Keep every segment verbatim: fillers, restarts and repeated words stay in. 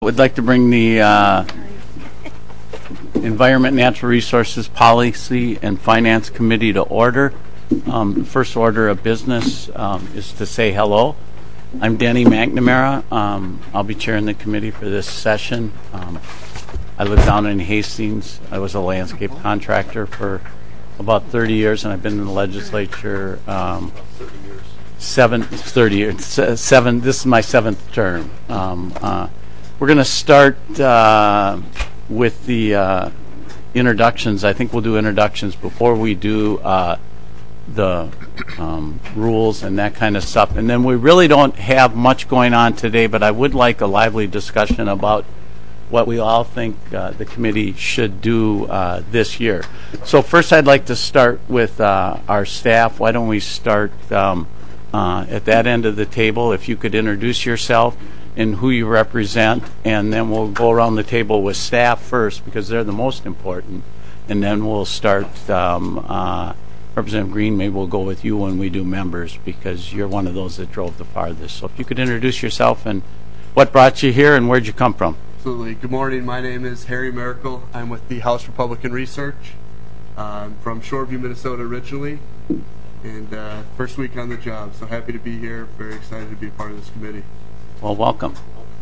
Would like to bring the uh, Environment, Natural Resources, Policy, and Finance Committee to order. Um, the first order of business um, is to say hello. I'm Denny McNamara. Um, I'll be chairing the committee for this session. Um, I live down in Hastings. I was a landscape contractor for about thirty years, and I've been in the legislature um, seven, thirty years, seven. This is my seventh term. Um, uh, We're going to start uh, with the uh, introductions. I think we'll do introductions before we do uh, the um, rules and that kind of stuff. And then we really don't have much going on today, but I would like a lively discussion about what we all think uh, the committee should do uh, this year. So first I'd like to start with uh, our staff. Why don't we start um, uh, at that end of the table? If you could introduce yourself and who you represent, and then we'll go around the table with staff first because they're the most important, and then we'll start um, uh, Representative Green. Maybe we'll go with you when we do members because you're one of those that drove the farthest. So if you could introduce yourself and what brought you here and where'd you come from? Absolutely. Good morning. My name is Harry Miracle. I'm with the House Republican Research. Uh, I'm from Shoreview, Minnesota originally, and uh, first week on the job, so happy to be here. Very excited to be a part of this committee. Well, welcome.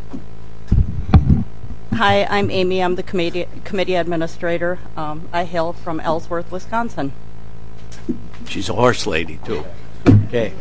Hi, I'm Amy. I'm the committee, committee administrator. Um, I hail from Ellsworth, Wisconsin. She's a horse lady, too. Okay.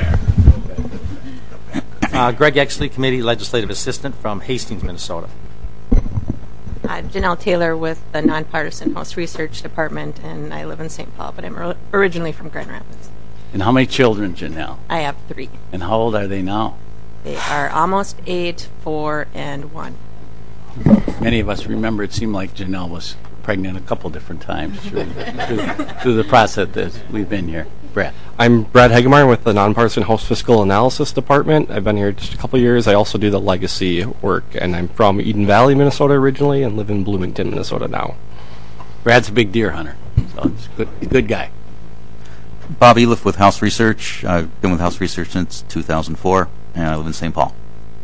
Uh, Greg Exley, committee legislative assistant from Hastings, Minnesota. Uh, Janelle Taylor with the Nonpartisan House Research Department, and I live in Saint Paul, but I'm ori- originally from Grand Rapids. And how many children, Janelle? I have three. And how old are they now? They are almost eight, four, and one. Many of us remember it seemed like Janelle was pregnant a couple different times through, through, through the process that we've been here. Brad. I'm Brad Hegemeyer with the Nonpartisan House Fiscal Analysis Department. I've been here just a couple years. I also do the legacy work, and I'm from Eden Valley, Minnesota originally, and live in Bloomington, Minnesota now. Brad's a big deer hunter, so he's a good, good guy. Bob Eliff with House Research. I've been with House Research since two thousand four, and I live in Saint Paul.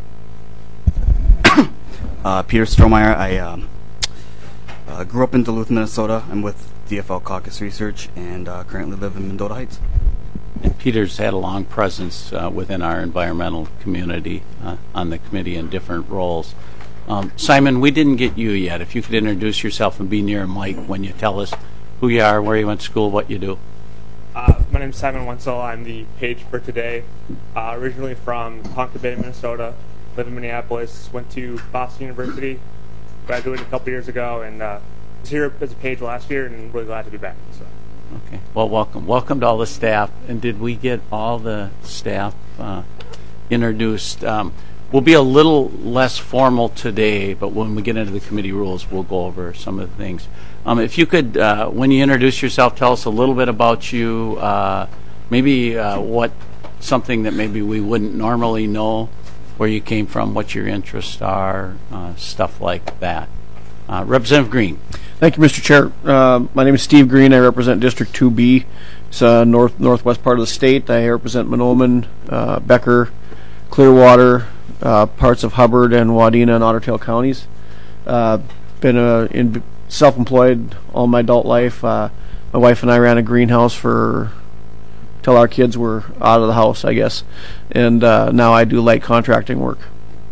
uh, Peter Strohmeyer. I um, uh, grew up in Duluth, Minnesota. I'm with D F L Caucus Research and uh, currently live in Mendota Heights. And Peter's had a long presence uh, within our environmental community uh, on the committee in different roles. Um, Simon, we didn't get you yet. If you could introduce yourself and be near Mike when you tell us who you are, where you went to school, what you do. Uh, my name is Simon Wenzel. I'm the page for today. Uh, originally from Ponca Bay, Minnesota. Live in Minneapolis. Went to Boston University. Graduated a couple years ago, and uh, was here as a page last year, and really glad to be back. So. Okay. Well, welcome. Welcome to all the staff. And did we get all the staff uh, introduced? Um, we'll be a little less formal today, but when we get into the committee rules, we'll go over some of the things. Um, if you could, uh, when you introduce yourself, tell us a little bit about you, uh, maybe uh, what something that maybe we wouldn't normally know, where you came from, what your interests are, uh, stuff like that. Uh, Representative Green. Thank you, Mister Chair. Uh, my name is Steve Green. I represent District two B. It's a north northwest part of the state. I represent Mahnomen, uh, Becker, Clearwater, uh, parts of Hubbard and Wadena and Otter Tail counties. Uh, been a, in, self-employed all my adult life. Uh, my wife and I ran a greenhouse for till our kids were out of the house, I guess. And uh, now I do light contracting work.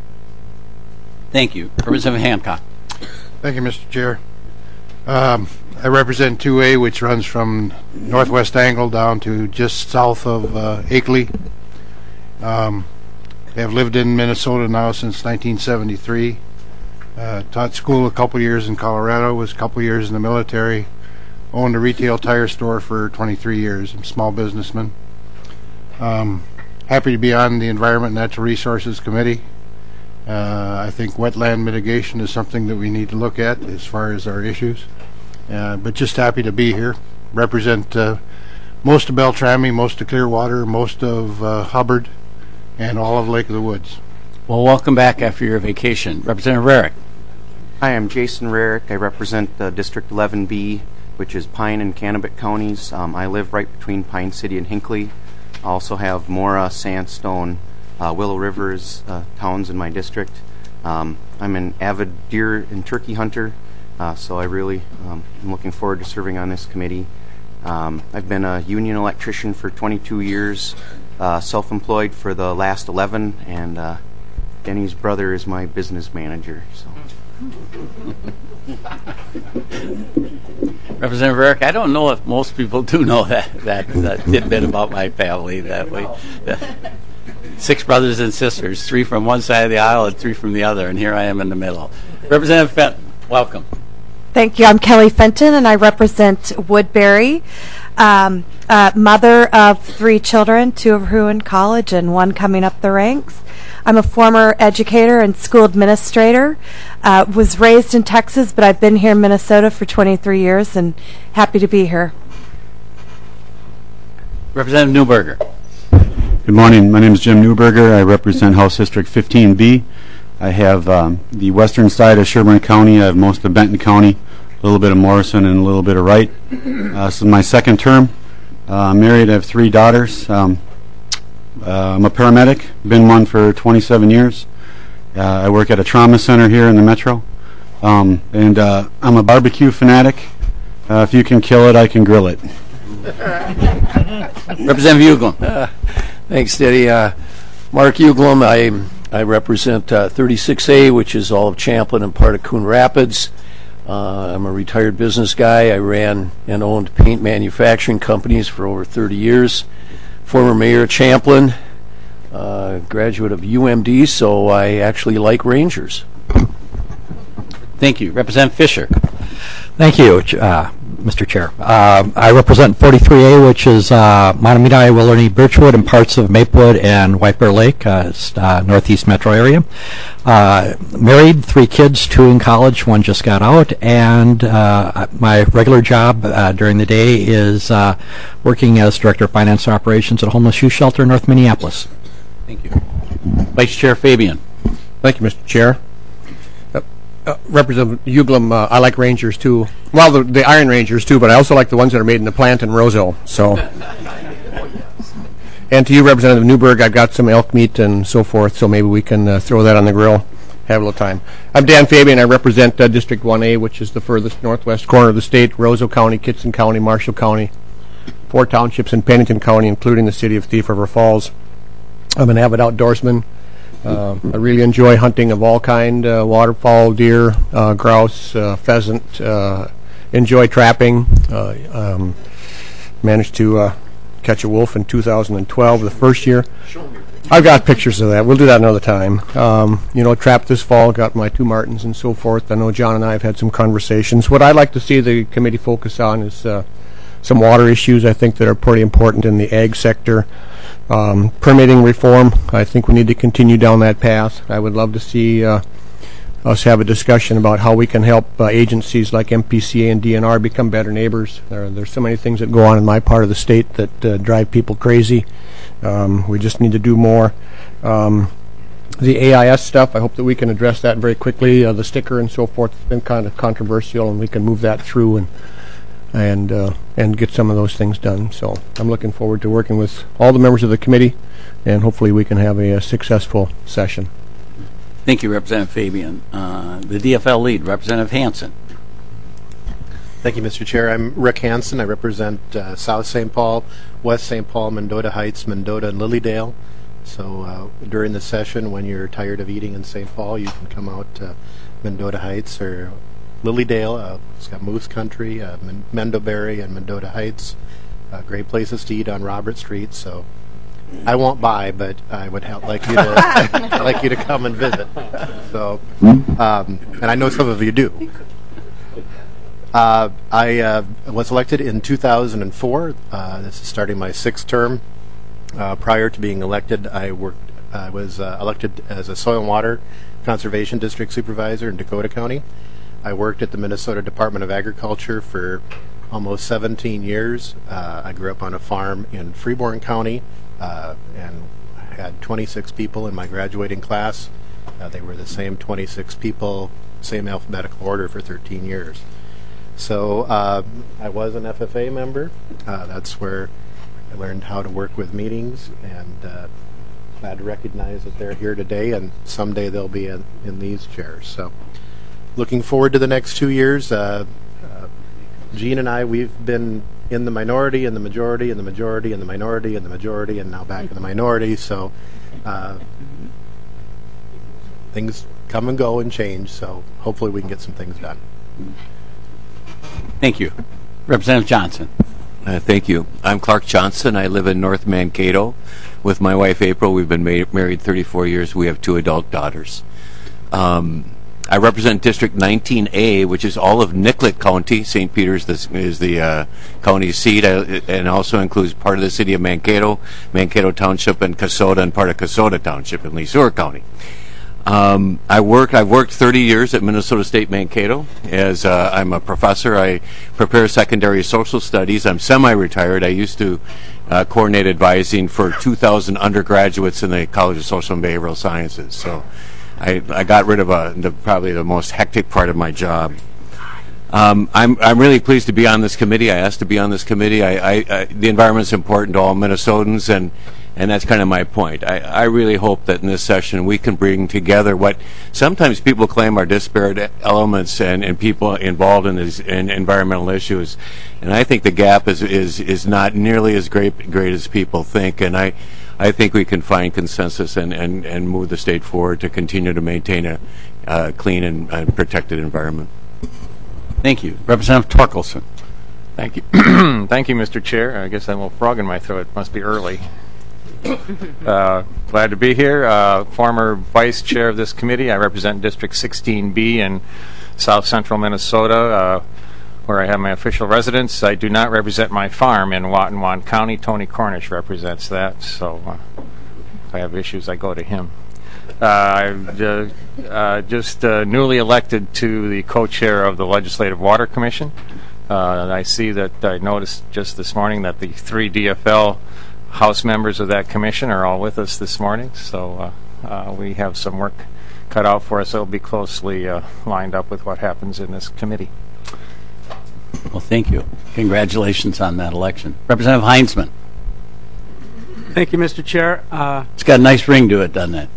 Thank you. Representative Hancock. Thank you, Mister Chair. Um, I represent two A, which runs from Northwest Angle down to just south of uh, Akeley. Um, I have lived in Minnesota now since nineteen seventy-three. Uh, taught school a couple years in Colorado, was a couple years in the military, owned a retail tire store for twenty-three years. I'm a small businessman. Um, happy to be on the Environment and Natural Resources Committee. Uh, I think wetland mitigation is something that we need to look at as far as our issues. Uh, but just happy to be here. Represent uh, most of Beltrami, most of Clearwater, most of uh, Hubbard, and all of Lake of the Woods. Well, welcome back after your vacation. Representative Rarick. Hi, I'm Jason Rarick. I represent uh, District eleven B, which is Pine and Kennebec counties. Um, I live right between Pine City and Hinckley. I also have Mora, Sandstone, uh, Willow Rivers uh, towns in my district. Um, I'm an avid deer and turkey hunter, uh, so I really um, am looking forward to serving on this committee. Um, I've been a union electrician for twenty-two years, uh, self-employed for the last eleven, and uh, Denny's brother is my business manager. So. Representative Eric, I don't know if most people do know that that, that tidbit about my family that way. Six brothers and sisters, three from one side of the aisle and three from the other, and here I am in the middle. Representative Fenton, welcome. Thank you. I'm Kelly Fenton, and I represent Woodbury. Um, uh, mother of three children, two of whom in college and one coming up the ranks. I'm a former educator and school administrator. Uh, was raised in Texas, but I've been here in Minnesota for twenty-three years and happy to be here. Representative Newberger. Good morning. My name is Jim Newberger. I represent House District fifteen B. I have um, the western side of Sherburne County. I have most of Benton County, a little bit of Morrison, and a little bit of Wright. Uh, this is my second term. Uh, I'm married. I have three daughters. Um, uh, I'm a paramedic. Been one for twenty-seven years. Uh, I work at a trauma center here in the metro. Um, and uh, I'm a barbecue fanatic. Uh, if you can kill it, I can grill it. Representative Uglum. Uh, thanks, Denny. Uh, Mark Uglum. I I represent uh, thirty-six A, which is all of Champlin and part of Coon Rapids. Uh, I'm a retired business guy. I ran and owned paint manufacturing companies for over thirty years. Former mayor of Champlin, uh, graduate of U M D, so I actually like Rangers. Thank you. Representative Fisher. Thank you, uh, Mister Chair. Uh, I represent forty-three A, which is uh, Mahtomedi, Willerny, Birchwood, and parts of Maplewood and White Bear Lake, uh, uh, northeast metro area. Uh, married, three kids, two in college, one just got out, and uh, my regular job uh, during the day is uh, working as Director of Finance and Operations at a homeless youth shelter in North Minneapolis. Thank you. Vice Chair Fabian. Thank you, Mister Chair. Uh, Representative Uglum, uh, I like Rangers too. Well, the, the Iron Rangers too, but I also like the ones that are made in the plant in Roseville. So, and to you, Representative Newberg, I've got some elk meat and so forth, so maybe we can uh, throw that on the grill. Have a little time. I'm Dan Fabian. I represent uh, District one A, which is the furthest northwest corner of the state. Roseville County, Kitson County, Marshall County, four townships in Pennington County, including the city of Thief River Falls. I'm an avid outdoorsman. Uh, I really enjoy hunting of all kind, uh, waterfowl, deer, uh, grouse, uh, pheasant. Uh, enjoy trapping. Uh, um, managed to uh, catch a wolf in two thousand twelve, the first year. I've got pictures of that. We'll do that another time. Um, you know, trapped this fall, got my two martins and so forth. I know John and I have had some conversations. What I'd like to see the committee focus on is uh, some water issues, I think, that are pretty important in the ag sector. Um, permitting reform, I think we need to continue down that path. I would love to see uh, us have a discussion about how we can help uh, agencies like M P C A and D N R become better neighbors. There, there's so many things that go on in my part of the state that uh, drive people crazy. Um, we just need to do more. Um, the A I S stuff, I hope that we can address that very quickly. Uh, the sticker and so forth has been kind of controversial, and we can move that through and and uh, and get some of those things done. So I'm looking forward to working with all the members of the committee, and hopefully we can have a, a successful session. Thank you, Representative Fabian. Uh, the D F L lead, Representative Hansen. Thank you, Mister Chair. I'm Rick Hansen. I represent uh, South Saint Paul, West Saint Paul, Mendota Heights, Mendota, and Lilydale. So uh, during the session, when you're tired of eating in Saint Paul, you can come out to Mendota Heights or Lilydale. Uh, it's got Moose Country, uh, Men- Mendoberry, and Mendota Heights. Uh, great places to eat on Robert Street. So I won't buy, but I would help, like you to like you to come and visit. So, um, and I know some of you do. Uh, I uh, was elected in two thousand four. Uh, this is starting my sixth term. Uh, prior to being elected, I worked. I was uh, elected as a soil and water conservation district supervisor in Dakota County. I worked at the Minnesota Department of Agriculture for almost seventeen years. Uh, I grew up on a farm in Freeborn County uh, and had twenty-six people in my graduating class. Uh, they were the same twenty-six people, same alphabetical order for thirteen years. So uh, I was an F F A member. Uh, that's where I learned how to work with meetings and uh, glad to recognize that they're here today, and someday they'll be in, in these chairs. So, looking forward to the next two years. Uh, uh, Gene and I, we've been in the minority, and the majority, and the majority, and the minority, and the majority, and now back in the minority. So, uh, things come and go and change. So, hopefully, we can get some things done. Thank you. Representative Johnson. Uh, thank you. I'm Clark Johnson. I live in North Mankato with my wife April. We've been ma- married thirty-four years. We have two adult daughters. Um, I represent District nineteen A, which is all of Nicollet County. Saint Peter's this is the uh, county seat, uh, and also includes part of the city of Mankato, Mankato Township, and Kasota, and part of Kasota Township in Leesore County. Um, I work. I've worked thirty years at Minnesota State Mankato. As uh, I'm a professor, I prepare secondary social studies. I'm semi-retired. I used to uh, coordinate advising for two thousand undergraduates in the College of Social and Behavioral Sciences. So, I, I got rid of a, the, probably the most hectic part of my job. Um, I'm I'm really pleased to be on this committee. I asked to be on this committee. I, I, I the environment's important to all Minnesotans, and. And that's kind of my point. I, I really hope that in this session we can bring together what sometimes people claim are disparate elements and, and people involved in these in environmental issues. And I think the gap is, is, is not nearly as great, great as people think. And I, I think we can find consensus and, and, and move the state forward to continue to maintain a uh, clean and uh, protected environment. Thank you. Representative Torkelson. Thank you. Thank you, Mister Chair. I guess I have a little frog in my throat. It must be early. Uh, glad to be here. Uh, former vice chair of this committee. I represent District sixteen B in south central Minnesota, uh, where I have my official residence. I do not represent my farm in Watonwan County. Tony Cornish represents that, so uh, if I have issues, I go to him. Uh, I'm uh, uh, just uh, newly elected to the co-chair of the Legislative Water Commission. Uh, I see that I noticed just this morning that the three D F L House members of that commission are all with us this morning, so uh, uh, we have some work cut out for us. It'll be closely uh, lined up with what happens in this committee. Well, thank you. Congratulations on that election. Representative Heinzman. Thank you, Mister Chair. Uh, it's got a nice ring to it, doesn't it?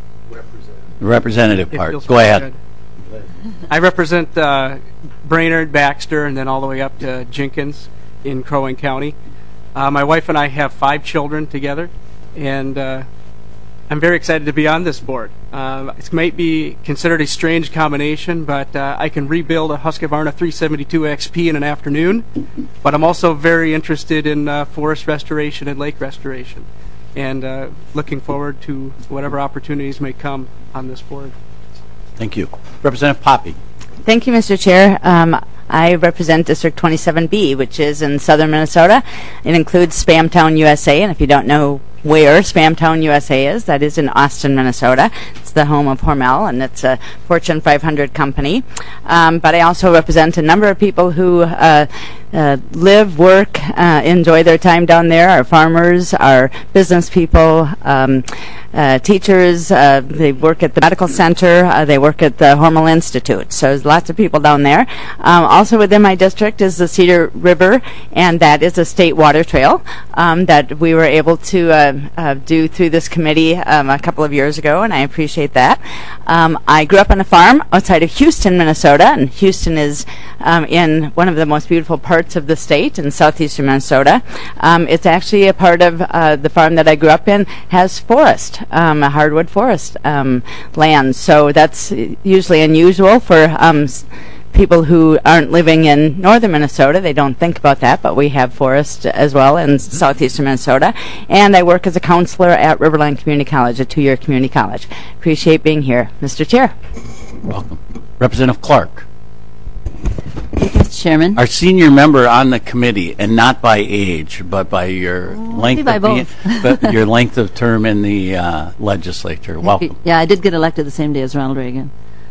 The representative part. Go ahead. Good. I represent uh, Brainerd, Baxter, and then all the way up to Jenkins in Crow Wing County. Uh, my wife and I have five children together, and uh, I'm very excited to be on this board. Uh, it might be considered a strange combination, but uh, I can rebuild a Husqvarna three seventy-two X P in an afternoon, but I'm also very interested in uh, forest restoration and lake restoration, and uh, looking forward to whatever opportunities may come on this board. Thank you. Representative Poppy. Thank you, Mister Chair. Um, I represent District twenty-seven B, which is in southern Minnesota. It includes Spamtown, U S A, and if you don't know where Spamtown, U S A is, that is in Austin, Minnesota. It's the home of Hormel, and it's a Fortune five hundred company. Um, but I also represent a number of people who uh, uh, live, work, uh, enjoy their time down there. Our farmers, our business people, um, uh, teachers. Uh, they work at the medical center. Uh, they work at the Hormel Institute. So there's lots of people down there. Um, also within my district is the Cedar River, and that is a state water trail um, that we were able to uh, uh, do through this committee um, a couple of years ago, and I appreciate that. Um, I grew up on a farm outside of Houston, Minnesota, and Houston is um, in one of the most beautiful parts of the state in southeastern Minnesota. Um, it's actually a part of uh, the farm that I grew up in has forest, um, a hardwood forest um, land, so that's usually unusual for um, people who aren't living in northern Minnesota. They don't think about that, but we have forest as well in southeastern Minnesota. And I work as a counselor at Riverland Community College, a two-year community college. Appreciate being here, Mister Chair. Welcome. Representative Clark. Thank you, Mister Chairman. Our senior member on the committee, and not by age, but by your Oh, length by of being, both. but your length of term in the uh, legislature. Welcome. Yeah, I did get elected the same day as Ronald Reagan.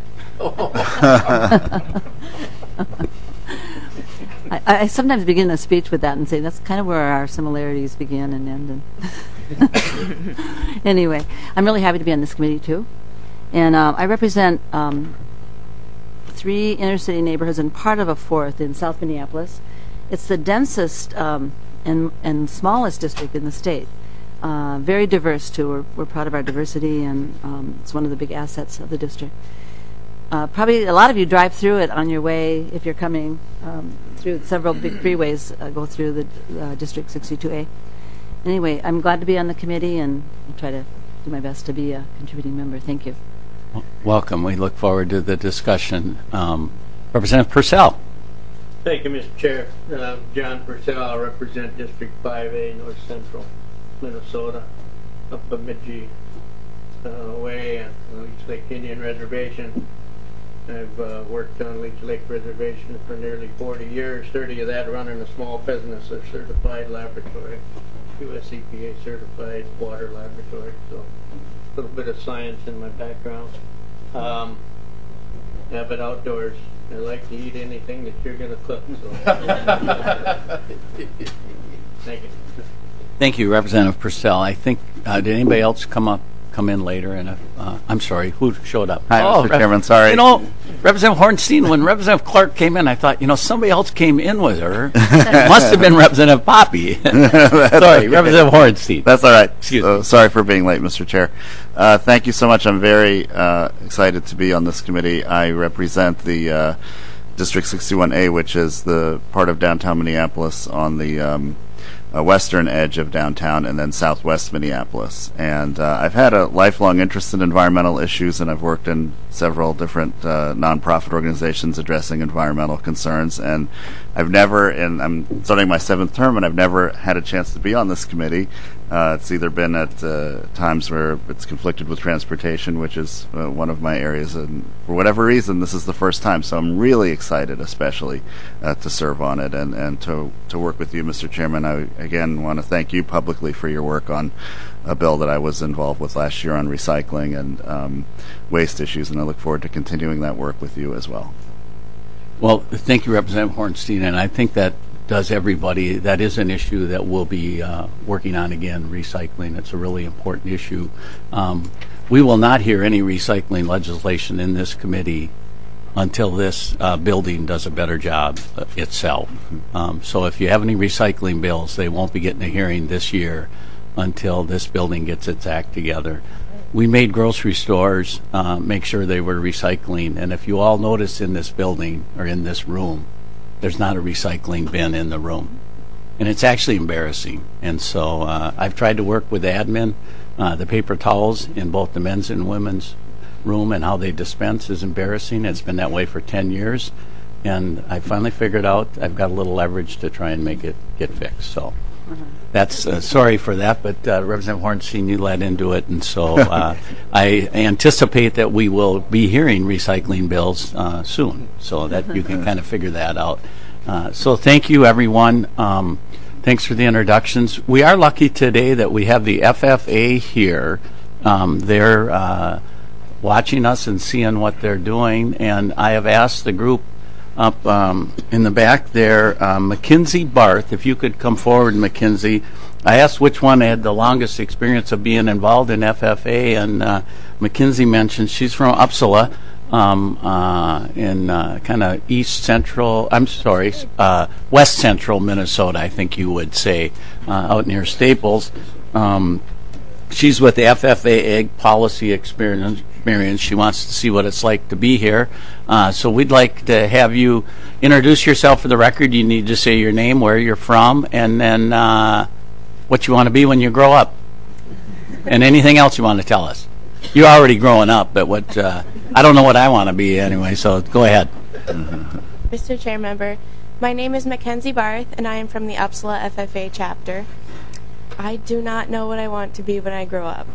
I, I sometimes begin a speech with that and say that's kind of where our similarities begin and end. And anyway, I'm really happy to be on this committee too, and uh, I represent um, three inner city neighborhoods and part of a fourth in South Minneapolis. It's the densest um, and and smallest district in the state. uh, very diverse too. We're, we're proud of our diversity, and um, it's one of the big assets of the district. Uh, probably a lot of you drive through it on your way if you're coming um, through several big freeways. Uh, go through the uh, District sixty-two A. Anyway, I'm glad to be on the committee, and I'll try to do my best to be a contributing member. Thank you. Welcome. We look forward to the discussion. Um, Representative Purcell. Thank you, Mister Chair. Uh, John Purcell, I represent District five A, North Central Minnesota, up Bemidji uh, Way and Leech Lake Indian Reservation. I've uh, worked on Leech Lake Reservation for nearly forty years, thirty of that running a small business, a certified laboratory, U S E P A certified water laboratory, so a little bit of science in my background. Um, avid outdoors. I like to eat anything that you're going to cook. So. Thank you. Thank you, Representative Purcell. I think, uh, did anybody else come up, come in later? And uh, I'm sorry, who showed up? Hi, oh, Mister Chairman, sorry. You know, Representative Hornstein, when Representative Clark came in, I thought, you know, somebody else came in with her. It must have been Representative Poppy. Sorry, okay. Representative Hornstein. That's all right. Excuse uh, me. Sorry for being late, Mister Chair. Uh, thank you so much. I'm very uh, excited to be on this committee. I represent the uh, District sixty-one A, which is the part of downtown Minneapolis on the um, uh, western edge of downtown, and then southwest Minneapolis. And uh, I've had a lifelong interest in environmental issues, and I've worked in several different uh, nonprofit organizations addressing environmental concerns. And I've never, and I'm starting my seventh term, and I've never had a chance to be on this committee. Uh, it's either been at uh, times where it's conflicted with transportation, which is uh, one of my areas, and for whatever reason, this is the first time. So I'm really excited, especially, uh, to serve on it and, and to to work with you, Mister Chairman. I, again, want to thank you publicly for your work on a bill that I was involved with last year on recycling and um, waste issues, and I look forward to continuing that work with you as well. Well, thank you, Representative Hornstein, and I think that does everybody. That is an issue that we'll be uh, working on again, recycling. It's a really important issue. Um, we will not hear any recycling legislation in this committee until this uh, building does a better job uh, itself. Um, so if you have any recycling bills, they won't be getting a hearing this year until this building gets its act together. We made grocery stores uh, make sure they were recycling, and if you all notice in this building or in this room, there's not a recycling bin in the room. And it's actually embarrassing. And so uh, I've tried to work with admin. Uh, the paper towels in both the men's and women's room and how they dispense is embarrassing. It's been that way for ten years. And I finally figured out I've got a little leverage to try and make it get fixed. So that's uh, sorry for that, but uh, Representative Hornstein, you led into it. And so uh, I anticipate that we will be hearing recycling bills uh, soon, so that you can kind of figure that out. Uh, so thank you, everyone. Um, thanks for the introductions. We are lucky today that we have the F F A here. Um, they're uh, watching us and seeing what they're doing, and I have asked the group up um, in the back there, uh, Mackenzie Barth, if you could come forward, Mackenzie. I asked which one had the longest experience of being involved in F F A, and uh, Mackenzie mentioned she's from Uppsala, um, uh, in uh, kind of east central, I'm sorry, uh, west central Minnesota, I think you would say, uh, out near Staples. Um, she's with the F F A Ag Policy Experience. Experience. She wants to see what it's like to be here. Uh, so we'd like to have you introduce yourself for the record. You need to say your name, where you're from, and then uh, what you want to be when you grow up, and anything else you want to tell us. You're already growing up, but what uh, I don't know what I want to be anyway, so go ahead. Mister Chair Member, my name is Mackenzie Barth, and I am from the Uppsala F F A chapter. I do not know what I want to be when I grow up.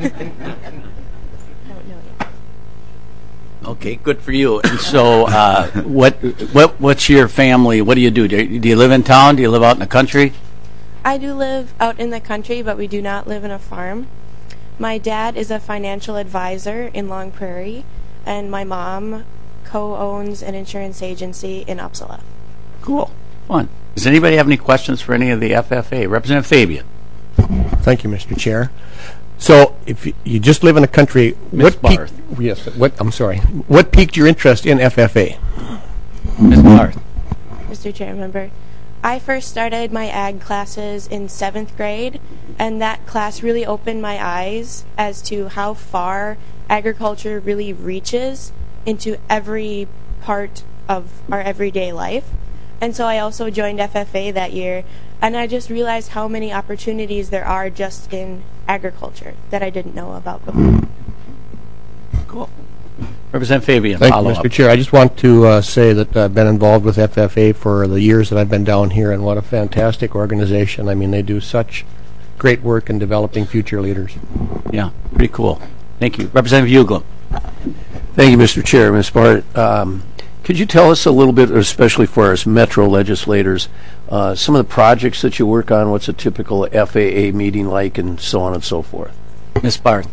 Okay, good for you. And so, uh, what what what's your family? What do you do? Do you, do you live in town? Do you live out in the country? I do live out in the country, but we do not live in a farm. My dad is a financial advisor in Long Prairie, and my mom co-owns an insurance agency in Uppsala. Cool, fun. Does anybody have any questions for any of the F F A? Representative Fabian. Thank you, Mister Chair. So, if you, you just live in the country, Miz what piqued, yes, what I'm sorry, what piqued your interest in F F A? Miz Barth. Mister Chair Member, I first started my ag classes in seventh grade, and that class really opened my eyes as to how far agriculture really reaches into every part of our everyday life. And so I also joined F F A that year, and I just realized how many opportunities there are just in agriculture that I didn't know about before. Cool. Representative Fabian, Thank you, follow Mister up. Chair. I just want to uh, say that I've been involved with F F A for the years that I've been down here, and what a fantastic organization. I mean, they do such great work in developing future leaders. Yeah, pretty cool. Thank you. Representative Uglum. Thank you, Mister Chair. Miz Bart, um, could you tell us a little bit, especially for us metro legislators, uh, some of the projects that you work on, what's a typical F A A meeting like, and so on and so forth? Miz Barth.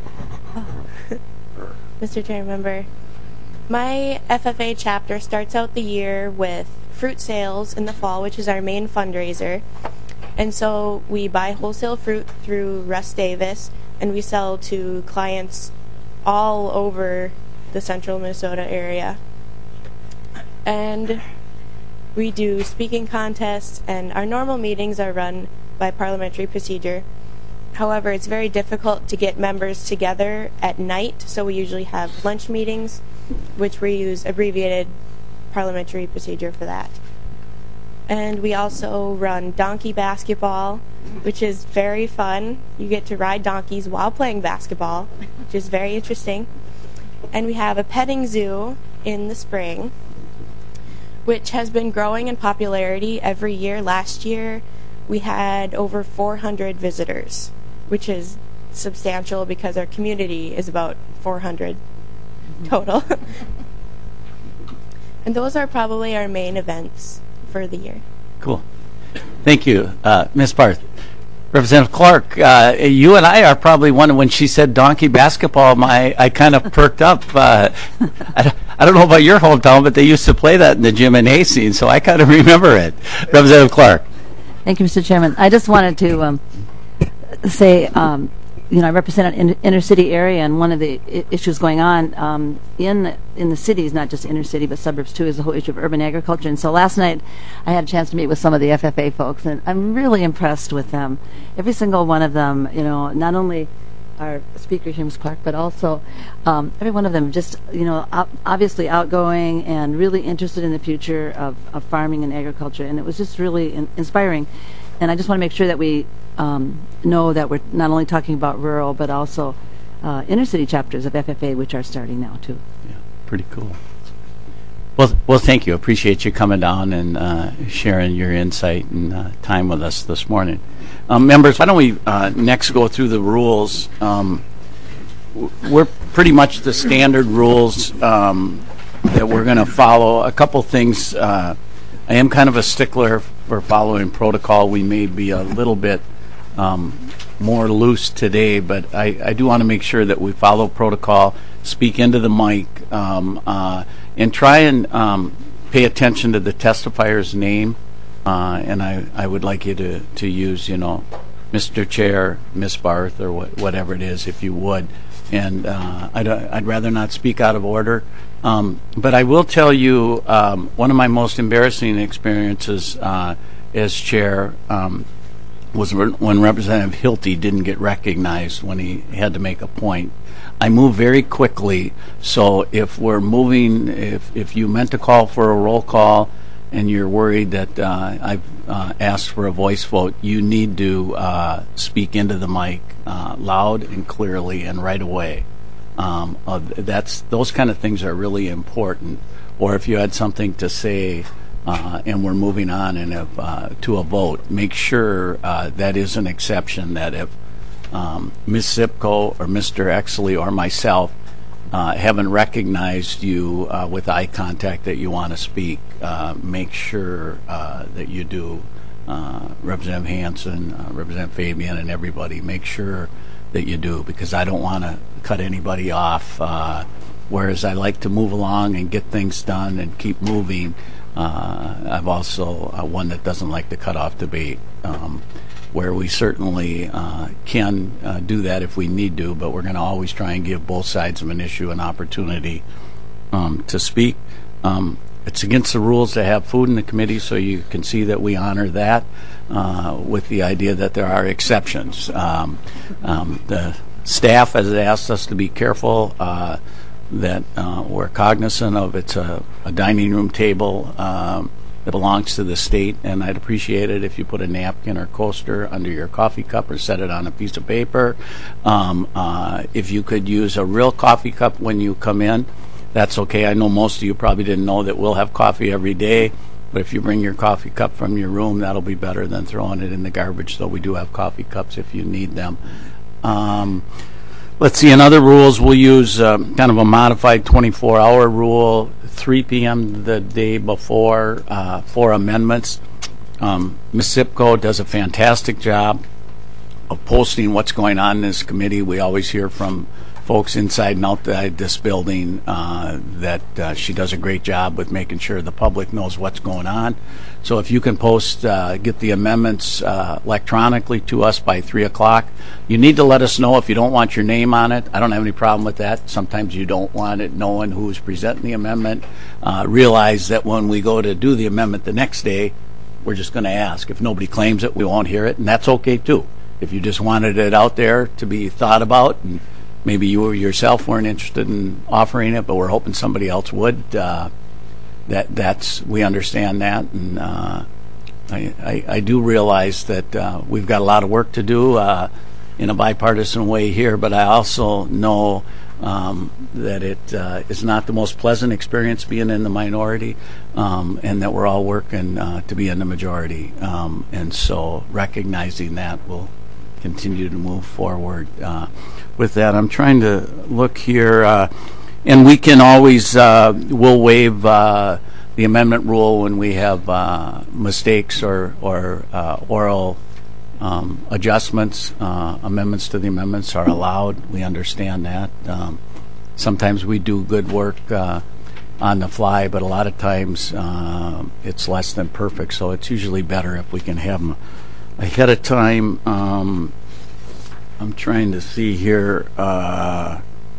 Mister Chair Member, my F F A chapter starts out the year with fruit sales in the fall, which is our main fundraiser. And so we buy wholesale fruit through Russ Davis, and we sell to clients all over the central Minnesota area. And we do speaking contests, and our normal meetings are run by parliamentary procedure. However, it's very difficult to get members together at night, so we usually have lunch meetings, which we use abbreviated parliamentary procedure for that. And we also run donkey basketball, which is very fun. You get to ride donkeys while playing basketball, which is very interesting. And we have a petting zoo in the spring, which has been growing in popularity every year. Last year, we had over four hundred visitors, which is substantial because our community is about four hundred total. And those are probably our main events for the year. Cool. Thank you. Uh, Miz Barth. Representative Clark, uh, you and I are probably one, when she said donkey basketball, my I kind of perked up. Uh, I, I don't know about your hometown, but they used to play that in the gym in Hastings, so I kind of remember it. Representative Clark. Thank you, Mister Chairman. I just wanted to um, say, um, you know, I represent an in- inner city area, and one of the I- issues going on um, in in the cities, not just inner city but suburbs too, is the whole issue of urban agriculture. And so last night, I had a chance to meet with some of the F F A folks, and I'm really impressed with them. Every single one of them, you know, not only our speaker here, Miz Clark, but also um, every one of them just, you know, ob- obviously outgoing and really interested in the future of, of farming and agriculture. And it was just really in- inspiring. And I just want to make sure that we um, know that we're not only talking about rural, but also uh, inner city chapters of F F A, which are starting now, too. Yeah, pretty cool. Well, well, thank you. Appreciate you coming down and uh, sharing your insight and uh, time with us this morning. Um, members, why don't we uh, next go through the rules? Um, w- we're pretty much the standard rules um, that we're going to follow. A couple things. Uh, I am kind of a stickler for following protocol. We may be a little bit um, more loose today, but I, I do want to make sure that we follow protocol, speak into the mic, um, uh, and try and um, pay attention to the testifier's name. Uh, and I, I would like you to, to use, you know, Mister Chair, Miz Barth, or what, whatever it is, if you would. And uh, I'd, I'd rather not speak out of order. Um, but I will tell you, um, one of my most embarrassing experiences uh, as chair um, was when Representative Hilty didn't get recognized when he had to make a point. I move very quickly, so if we're moving, if, if you meant to call for a roll call, and you're worried that uh, I've uh, asked for a voice vote, you need to uh, speak into the mic uh, loud and clearly and right away. Um, uh, that's those kind of things are really important. Or if you had something to say uh, and we're moving on and if, uh, to a vote, make sure uh, that is an exception. That if um, Miz Zipko or Mister Exley or myself Uh, haven't recognized you uh, with eye contact that you want to speak, uh, make sure uh, that you do. Uh, Representative Hansen, uh, Representative Fabian, and everybody, make sure that you do, because I don't want to cut anybody off. Uh, whereas I like to move along and get things done and keep moving, uh, I'm also uh, one that doesn't like to cut off debate. Um, where we certainly uh, can uh, do that if we need to, but we're going to always try and give both sides of an issue an opportunity um, to speak. Um, it's against the rules to have food in the committee, so you can see that we honor that uh, with the idea that there are exceptions. Um, um, the staff has asked us to be careful uh, that uh, we're cognizant of it's a, a dining room table um, that belongs to the state, and I'd appreciate it if you put a napkin or coaster under your coffee cup or set it on a piece of paper. Um, uh, if you could use a real coffee cup when you come in, that's okay. I know most of you probably didn't know that we'll have coffee every day, but if you bring your coffee cup from your room, that'll be better than throwing it in the garbage, though we do have coffee cups if you need them. Um, let's see, in other rules, we'll use um, kind of a modified twenty-four hour rule, three p.m. the day before uh, for amendments. Um, Miz Sipko does a fantastic job of posting what's going on in this committee. We always hear from folks inside and outside this building uh, that uh, she does a great job with making sure the public knows what's going on. So if you can post, uh, get the amendments uh, electronically to us by three o'clock. You need to let us know if you don't want your name on it. I don't have any problem with that. Sometimes you don't want it knowing who's presenting the amendment. Uh, realize that when we go to do the amendment the next day, we're just going to ask. If nobody claims it, we won't hear it, and that's okay too. If you just wanted it out there to be thought about, and maybe you yourself weren't interested in offering it, but we're hoping somebody else would. Uh, that that's we understand that, and uh, I, I, I do realize that uh, we've got a lot of work to do uh, in a bipartisan way here. But I also know um, that it uh, is not the most pleasant experience being in the minority, um, and that we're all working uh, to be in the majority. Um, and so, recognizing that, we'll continue to move forward. Uh, with that, I'm trying to look here, uh, and we can always uh, we'll waive uh, the amendment rule when we have uh, mistakes or or uh, oral um, adjustments. Uh, amendments to the amendments are allowed. We understand that. Um, sometimes we do good work uh, on the fly, but a lot of times uh, it's less than perfect. So it's usually better if we can have them ahead of time. Um, I'm trying to see here. Uh,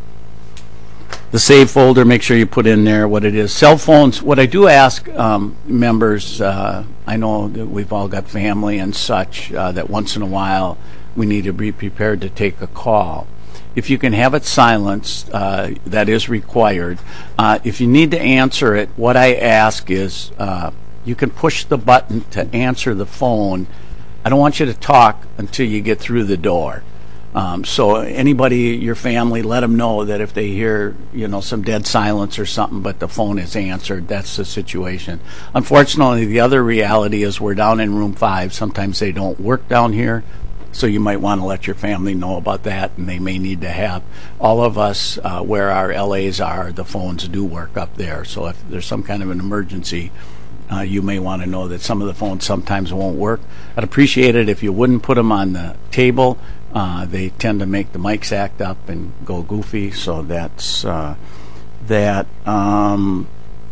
the save folder, make sure you put in there what it is. Cell phones, what I do ask um, members, uh, I know that we've all got family and such, uh, that once in a while we need to be prepared to take a call. If you can have it silenced, uh, that is required. Uh, if you need to answer it, what I ask is uh, you can push the button to answer the phone. I don't want you to talk until you get through the door. Um, so anybody, your family, let them know that if they hear, you know, some dead silence or something, but the phone is answered, that's the situation. Unfortunately, the other reality is we're down in room five. Sometimes they don't work down here, so you might want to let your family know about that, and they may need to have all of us uh, where our L As are, the phones do work up there. So if there's some kind of an emergency, Uh, you may want to know that some of the phones sometimes won't work. I'd appreciate it if you wouldn't put them on the table. Uh, they tend to make the mics act up and go goofy, so that's uh, that. Um,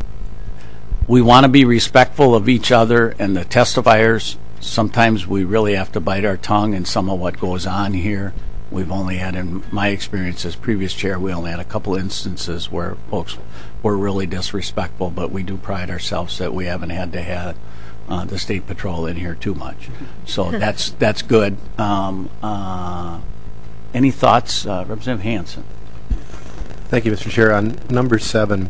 we want to be respectful of each other and the testifiers. Sometimes we really have to bite our tongue in some of what goes on here. We've only had, in my experience as previous chair, we only had a couple instances where folks were really disrespectful, but we do pride ourselves that we haven't had to have uh, the State Patrol in here too much. So that's that's good. Um, uh, any thoughts, uh, Representative Hansen? Thank you, Mister Chair. On number seven,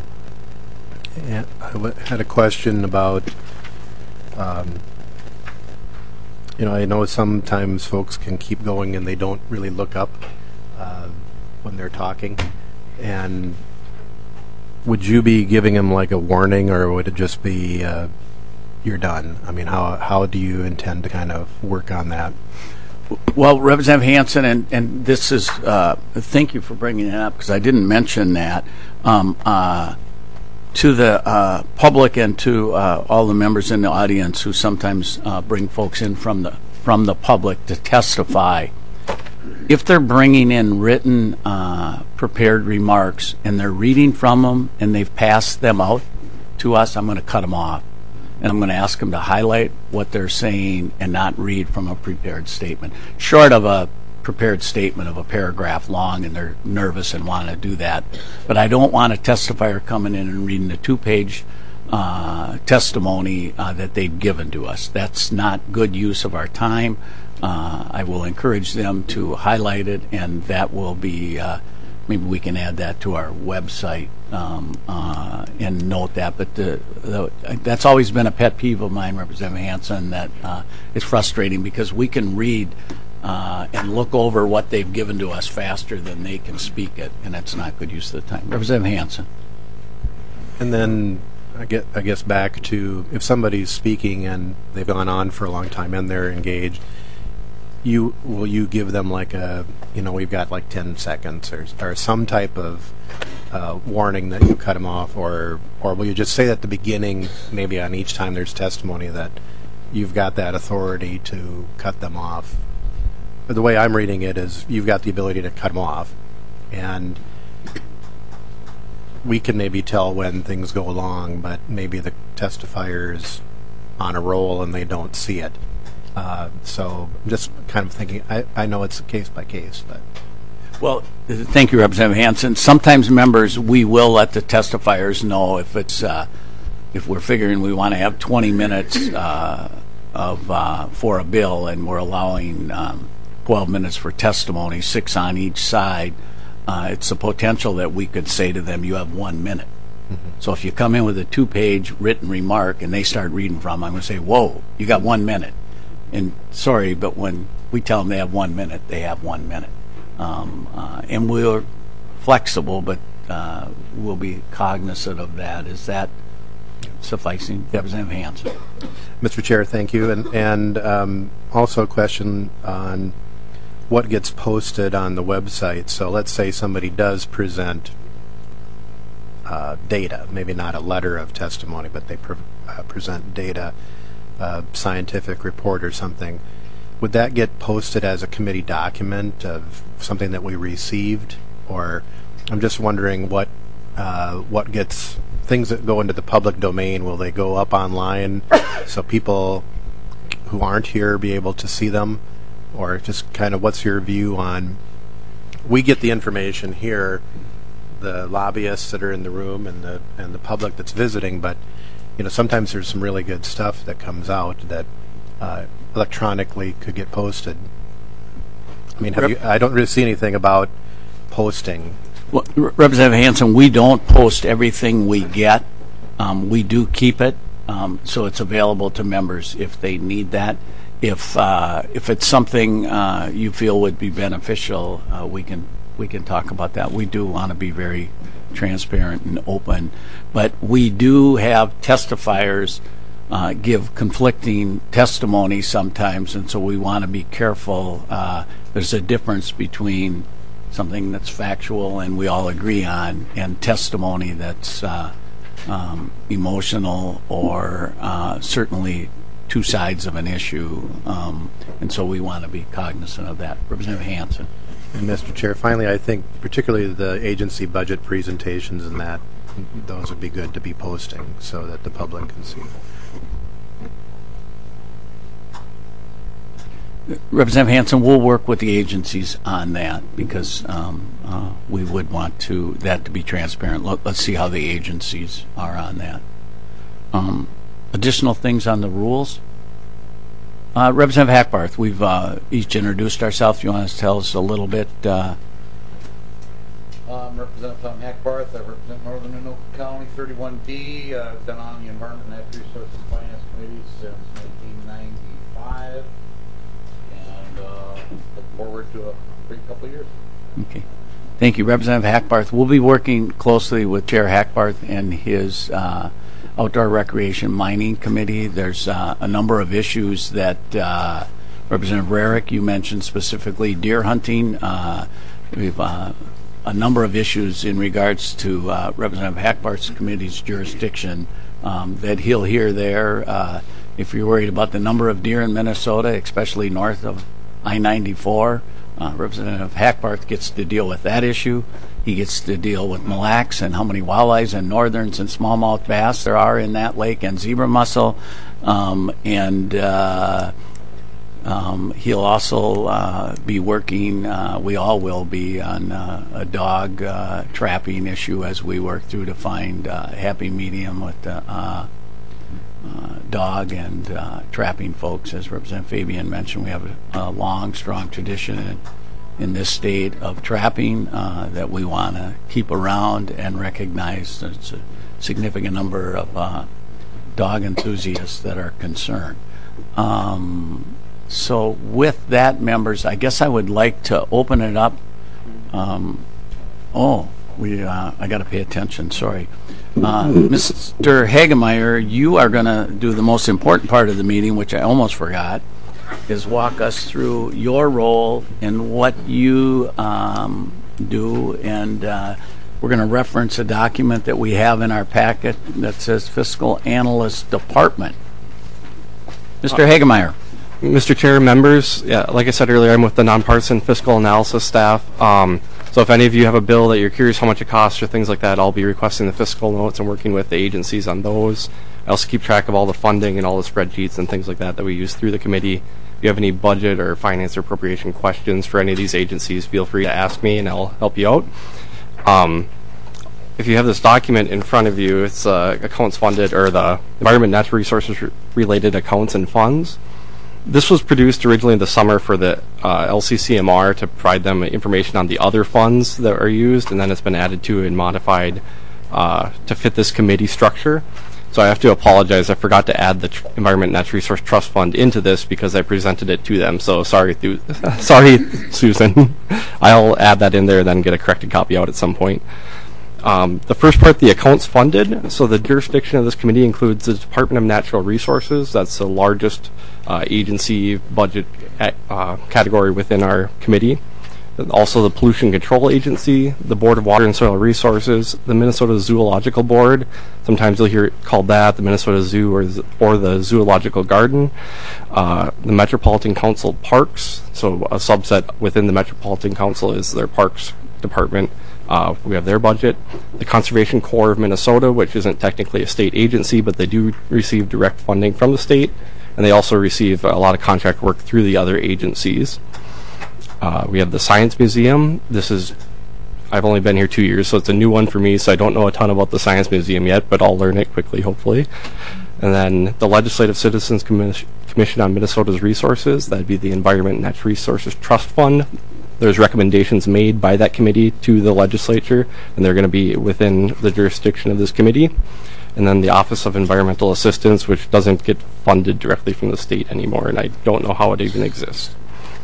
I w- had a question about, um, you know, I know sometimes folks can keep going and they don't really look up uh, when they're talking. And would you be giving them like a warning, or would it just be uh, you're done? I mean, how how do you intend to kind of work on that? Well, Representative Hansen, and, and this is, uh, thank you for bringing it up, because I didn't mention that. Um, uh, to the uh, public and to uh, all the members in the audience who sometimes uh, bring folks in from the from the public to testify, if they're bringing in written uh, prepared remarks and they're reading from them and they've passed them out to us, I'm going to cut them off. And I'm going to ask them to highlight what they're saying and not read from a prepared statement. Short of a prepared statement of a paragraph long, and they're nervous and want to do that. But I don't want a testifier coming in and reading a two-page uh, testimony uh, that they've given to us. That's not good use of our time. Uh, I will encourage them to highlight it, and that will be, uh, maybe we can add that to our website um, uh, and note that. But the, the, that's always been a pet peeve of mine, Representative Hansen, that uh, it's frustrating because we can read uh, and look over what they've given to us faster than they can speak it, and that's not good use of the time. Representative Hansen. And then I get, I guess back to if somebody's speaking and they've gone on for a long time and they're engaged, you will you give them like a, you know, we've got like ten seconds or, or some type of uh, warning that you cut them off, or or will you just say at the beginning, maybe on each time there's testimony, that you've got that authority to cut them off? But the way I'm reading it is you've got the ability to cut them off, and we can maybe tell when things go along, but maybe the testifier is on a roll and they don't see it. Uh, so I'm just kind of thinking, I, I know it's case by case, but. Well, thank you, Representative Hansen. Sometimes members, we will let the testifiers know if it's, uh, if we're figuring we want to have twenty minutes uh, of uh, for a bill and we're allowing um, twelve minutes for testimony, six on each side, uh, it's a potential that we could say to them, you have one minute. Mm-hmm. So if you come in with a two-page written remark and they start reading from, I'm going to say, whoa, you got one minute. And sorry, but when we tell them they have one minute, they have one minute. Um, uh, and we're flexible, but uh, we'll be cognizant of that. Is that sufficing? Representative Hansen. Mister Chair, thank you. And, and um, also a question on what gets posted on the website. So let's say somebody does present uh, data, maybe not a letter of testimony, but they pre- uh, present data, a scientific report or something. Would that get posted as a committee document of something that we received? Or I'm just wondering what uh, what gets, things that go into the public domain, will they go up online so people who aren't here be able to see them? Or just kind of what's your view on, we get the information here, the lobbyists that are in the room and the and the public that's visiting, but you know, sometimes there's some really good stuff that comes out that uh, electronically could get posted. I mean, have you, I don't really see anything about posting. Well, Representative Hansen, we don't post everything we get. Um, we do keep it, um, so it's available to members if they need that. If uh, if it's something uh, you feel would be beneficial, uh, we can we can talk about that. We do want to be very transparent and open, but we do have testifiers uh, give conflicting testimony sometimes, and so we want to be careful. Uh, there's a difference between something that's factual and we all agree on, and testimony that's uh, um, emotional or uh, certainly two sides of an issue, um, and so we want to be cognizant of that. Representative Hansen. And Mister Chair, finally, I think particularly the agency budget presentations and that, those would be good to be posting so that the public can see. Representative Hansen, we'll work with the agencies on that because um, uh, we would want to that to be transparent. Let, let's see how the agencies are on that. Um, additional things on the rules? Uh, Representative Hackbarth, we've uh, each introduced ourselves. You want to tell us a little bit? Uh, I'm Representative Tom Hackbarth. I represent Northern Anoka County, thirty-one D. Uh, I've been on the Environment and Natural Resources Finance Committee since nineteen ninety-five, and uh, look forward to a great couple of years. Okay. Thank you, Representative Hackbarth. We'll be working closely with Chair Hackbarth and his uh, Outdoor Recreation Mining Committee. There's uh, a number of issues that uh, Representative Rarick, you mentioned specifically deer hunting. Uh, we've uh, a number of issues in regards to uh, Representative Hackbarth's committee's jurisdiction um, that he'll hear there. Uh, if you're worried about the number of deer in Minnesota, especially north of I ninety-four, uh, Representative Hackbarth gets to deal with that issue. He gets to deal with mille lacs and how many walleyes and northerns and smallmouth bass there are in that lake, and zebra mussel. Um, and uh, Um, he'll also uh, be working, uh, we all will be, on uh, a dog uh, trapping issue as we work through to find a happy medium with the uh, uh, dog and uh, trapping folks. As Representative Fabian mentioned, we have a, a long, strong tradition in, in this state of trapping uh, that we want to keep around and recognize. There's a significant number of uh, dog enthusiasts that are concerned. Um, So with that, members, I guess I would like to open it up. Um, oh, we uh, I got to pay attention. Sorry. Uh, Mister Hagemeyer, you are going to do the most important part of the meeting, which I almost forgot, is walk us through your role and what you um, do. And uh, we're going to reference a document that we have in our packet that says Fiscal Analyst Department. Mister Hagemeyer. Mister Chair, members, yeah, like I said earlier, I'm with the nonpartisan fiscal analysis staff. Um, so if any of you have a bill that you're curious how much it costs or things like that, I'll be requesting the fiscal notes and working with the agencies on those. I also keep track of all the funding and all the spreadsheets and things like that that we use through the committee. If you have any budget or finance or appropriation questions for any of these agencies, feel free to ask me and I'll help you out. Um, if you have this document in front of you, it's uh, accounts funded, or the Environment Natural Resources related accounts and funds. This was produced originally in the summer for the uh, L C C M R to provide them information on the other funds that are used, and then it's been added to and modified uh, to fit this committee structure. So I have to apologize. I forgot to add the Tr- Environment Natural Resource Trust Fund into this because I presented it to them. So sorry, Thu- sorry, Susan. I'll add that in there and then get a corrected copy out at some point. Um, the first part, the accounts funded. So the jurisdiction of this committee includes the Department of Natural Resources. That's the largest uh, agency budget uh, category within our committee. Also the Pollution Control Agency, the Board of Water and Soil Resources, the Minnesota Zoological Board. Sometimes you'll hear it called that, the Minnesota Zoo or, or the Zoological Garden. Uh, the Metropolitan Council Parks. So a subset within the Metropolitan Council is their Parks Department. Uh, we have their budget. The Conservation Corps of Minnesota, which isn't technically a state agency, but they do receive direct funding from the state, and they also receive a lot of contract work through the other agencies. Uh, we have the Science Museum. This is, I've only been here two years, so it's a new one for me, so I don't know a ton about the Science Museum yet, but I'll learn it quickly, hopefully. And then the Legislative Citizens Commis- Commission on Minnesota's Resources, that'd be the Environment and Natural Resources Trust Fund. There's recommendations made by that committee to the legislature, and they're going to be within the jurisdiction of this committee. And then the Office of Environmental Assistance, which doesn't get funded directly from the state anymore, and I don't know how it even exists.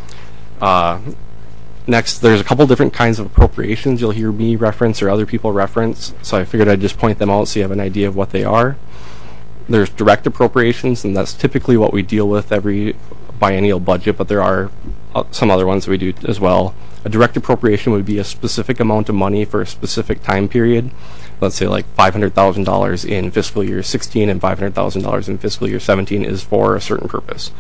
Uh, next, there's a couple different kinds of appropriations you'll hear me reference or other people reference, so I figured I'd just point them out so you have an idea of what they are. There's direct appropriations, and that's typically what we deal with every biennial budget, but there are uh, some other ones that we do as well. A direct appropriation would be a specific amount of money for a specific time period. Let's say like five hundred thousand dollars in fiscal year sixteen and five hundred thousand dollars in fiscal year seventeen is for a certain purpose.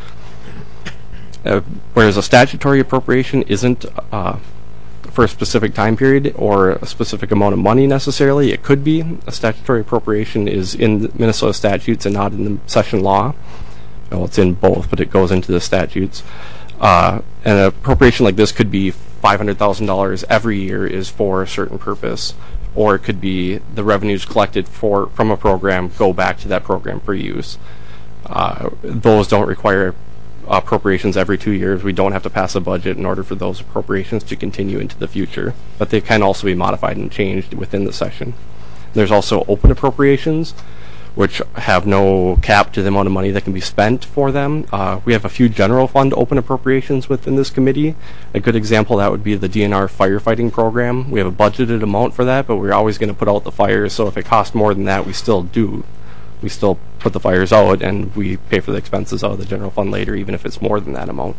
Uh, whereas a statutory appropriation isn't uh, for a specific time period or a specific amount of money necessarily. It could be. A statutory appropriation is in the Minnesota statutes and not in the session law. Well, it's in both, but it goes into the statutes. Uh, and an appropriation like this could be five hundred thousand dollars every year is for a certain purpose, or it could be the revenues collected for from a program go back to that program for use. Uh, those don't require appropriations every two years. We don't have to pass a budget in order for those appropriations to continue into the future, but they can also be modified and changed within the session. There's also open appropriations, which have no cap to the amount of money that can be spent for them. Uh, we have a few general fund open appropriations within this committee. A good example of that would be the D N R firefighting program. We have a budgeted amount for that, but we're always going to put out the fires, so if it costs more than that, we still do. We still put the fires out, and we pay for the expenses out of the general fund later, even if it's more than that amount.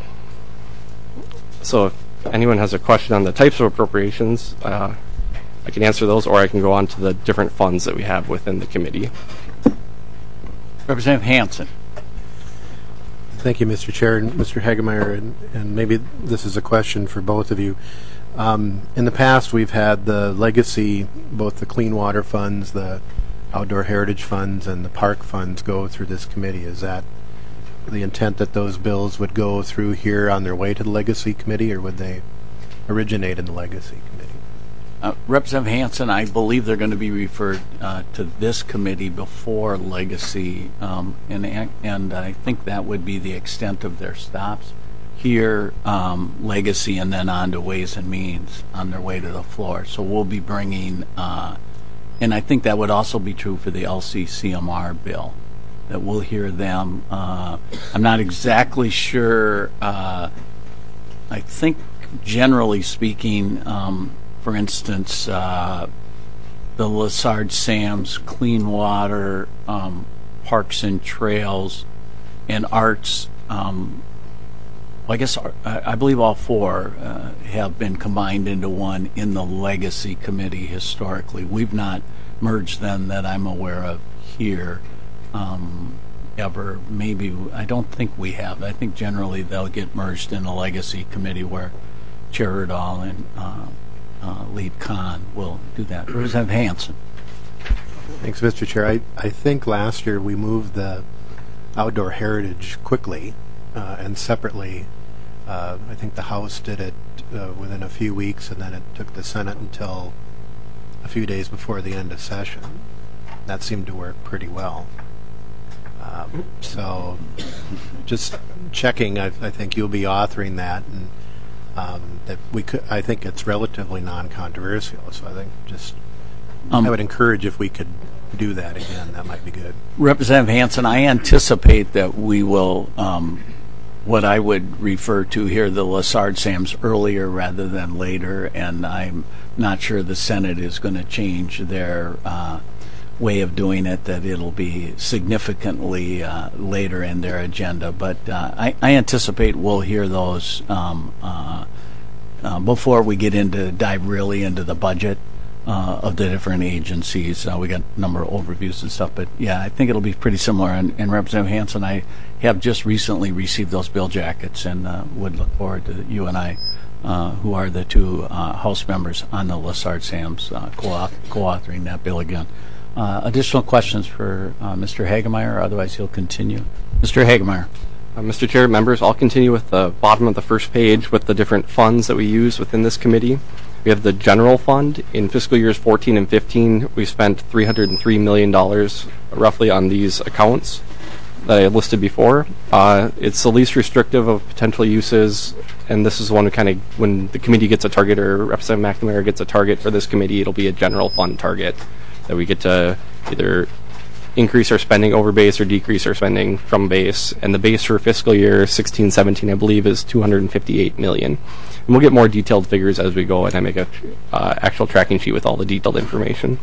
So if anyone has a question on the types of appropriations, uh, I can answer those, or I can go on to the different funds that we have within the committee. Representative Hansen. Thank you, Mister Chair and Mister Hagemeyer, and, and maybe this is a question for both of you. Um, in the past, we've had the legacy, both the clean water funds, the outdoor heritage funds, and the park funds go through this committee. Is that the intent that those bills would go through here on their way to the Legacy Committee, or would they originate in the Legacy Committee? Uh, Representative Hansen, I believe they're going to be referred uh, to this committee before Legacy, um, and and I think that would be the extent of their stops. Here, um, Legacy, and then on to Ways and Means on their way to the floor. So we'll be bringing, uh, and I think that would also be true for the L C C M R bill, that we'll hear them. Uh, I'm not exactly sure. Uh, I think, generally speaking, um, for instance, uh, the Lessard-Sams Clean Water, um, Parks and Trails, and Arts, um, well, I guess I, I believe all four uh, have been combined into one in the Legacy Committee historically. We've not merged them that I'm aware of here um, ever. Maybe, I don't think we have. I think generally they'll get merged in a Legacy Committee where Chair Erdahl and uh, uh, Lead Khan will do that. Representative Hansen. Thanks, Mister Chair. I, I think last year we moved the outdoor heritage quickly uh, and separately. Uh, I think the House did it uh, within a few weeks, and then it took the Senate until a few days before the end of session. That seemed to work pretty well. Um, so just checking, I, I think you'll be authoring that, and um, that we could. I think it's relatively non-controversial, so I think just Um, I would encourage if we could do that again. That might be good. Representative Hansen, I anticipate that we will, um, what I would refer to here, the Lessard-Sams earlier rather than later, and I'm not sure the Senate is going to change their uh, way of doing it, that it'll be significantly uh, later in their agenda. But uh, I, I anticipate we'll hear those um, uh, uh, before we get into dive really into the budget uh, of the different agencies. Uh, we got a number of overviews and stuff, but yeah, I think it'll be pretty similar. And, and Representative Hansen, I have just recently received those bill jackets, and uh, would look forward to you and I, uh, who are the two uh, House members on the Lessard-Sams, uh, co-auth- co-authoring that bill again. Uh, additional questions for uh, Mister Hagemeyer, otherwise he'll continue. Mister Hagemeyer. Uh, Mister Chair, members, I'll continue with the bottom of the first page with the different funds that we use within this committee. We have the general fund. In fiscal years fourteen and fifteen, we spent three hundred three million dollars roughly on these accounts that I listed before. Uh, it's the least restrictive of potential uses, and this is one kind of, when the committee gets a target, or Representative McNamara gets a target for this committee, it'll be a general fund target that we get to either increase our spending over base or decrease our spending from base. And the base for fiscal year sixteen seventeen, I believe, is two hundred fifty-eight million dollars. And we'll get more detailed figures as we go, and I make a uh, actual tracking sheet with all the detailed information.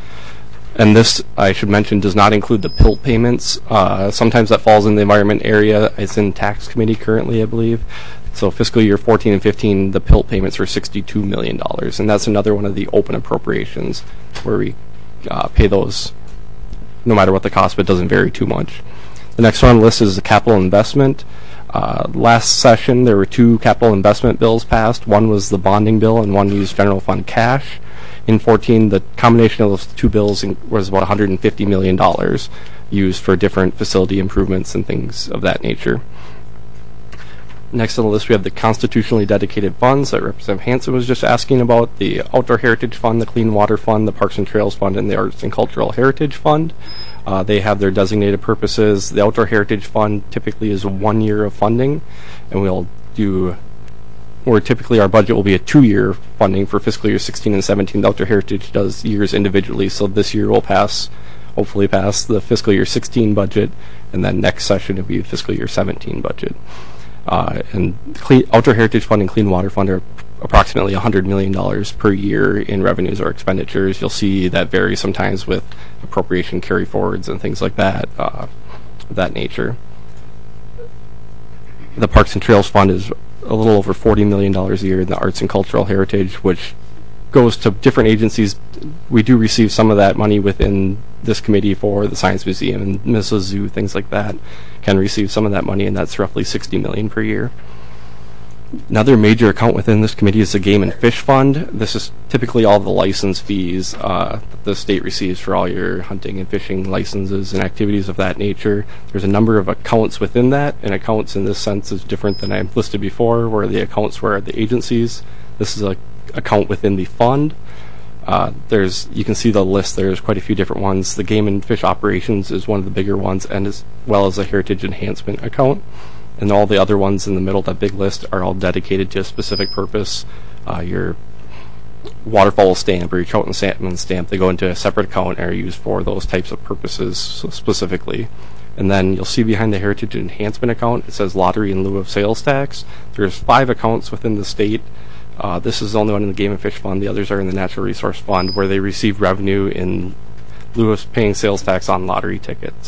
And this, I should mention, does not include the P I L T payments. Uh, sometimes that falls in the environment area. It's in tax committee currently, I believe. So fiscal year fourteen and fifteen, the P I L T payments were sixty-two million dollars. And that's another one of the open appropriations where we uh, pay those no matter what the cost, but it doesn't vary too much. The next one on the list is the capital investment. Uh, last session, there were two capital investment bills passed. One was the bonding bill, and one used general fund cash. In fourteen, the combination of those two bills in, was about one hundred fifty million dollars used for different facility improvements and things of that nature. Next on the list, we have the constitutionally dedicated funds that Representative Hansen was just asking about, the Outdoor Heritage Fund, the Clean Water Fund, the Parks and Trails Fund, and the Arts and Cultural Heritage Fund. Uh, they have their designated purposes. The Outdoor Heritage Fund typically is one year of funding, and we'll do, or typically our budget will be a two-year funding for fiscal year sixteen and seventeen. The Outdoor Heritage does years individually, so this year we'll pass, hopefully pass the fiscal year sixteen budget, and then next session will be the fiscal year seventeen budget. Uh, and clean, Outdoor Heritage Fund and Clean Water Fund are approximately one hundred million dollars per year in revenues or expenditures. You'll see that vary sometimes with appropriation carry forwards and things like that, uh, of that nature. The Parks and Trails Fund is a little over forty million dollars a year in the Arts and Cultural Heritage, which goes to different agencies. We do receive some of that money within this committee for the Science Museum and Missus Zoo, things like that, can receive some of that money, and that's roughly sixty million dollars per year. Another major account within this committee is the Game and Fish Fund. This is typically all the license fees uh, that the state receives for all your hunting and fishing licenses and activities of that nature. There's a number of accounts within that, and accounts in this sense is different than I listed before, where the accounts were the agencies. This is a account within the fund. Uh, there's you can see the list. There's quite a few different ones. The Game and Fish Operations is one of the bigger ones, and as well as a Heritage Enhancement account. And all the other ones in the middle, that big list, are all dedicated to a specific purpose. Uh, your waterfowl stamp or your trout and salmon stamp, they go into a separate account and are used for those types of purposes specifically. And then you'll see behind the Heritage Enhancement account, it says Lottery in lieu of sales tax. There's five accounts within the state. Uh, this is the only one in the Game and Fish Fund. The others are in the Natural Resource Fund, where they receive revenue in lieu of paying sales tax on lottery tickets.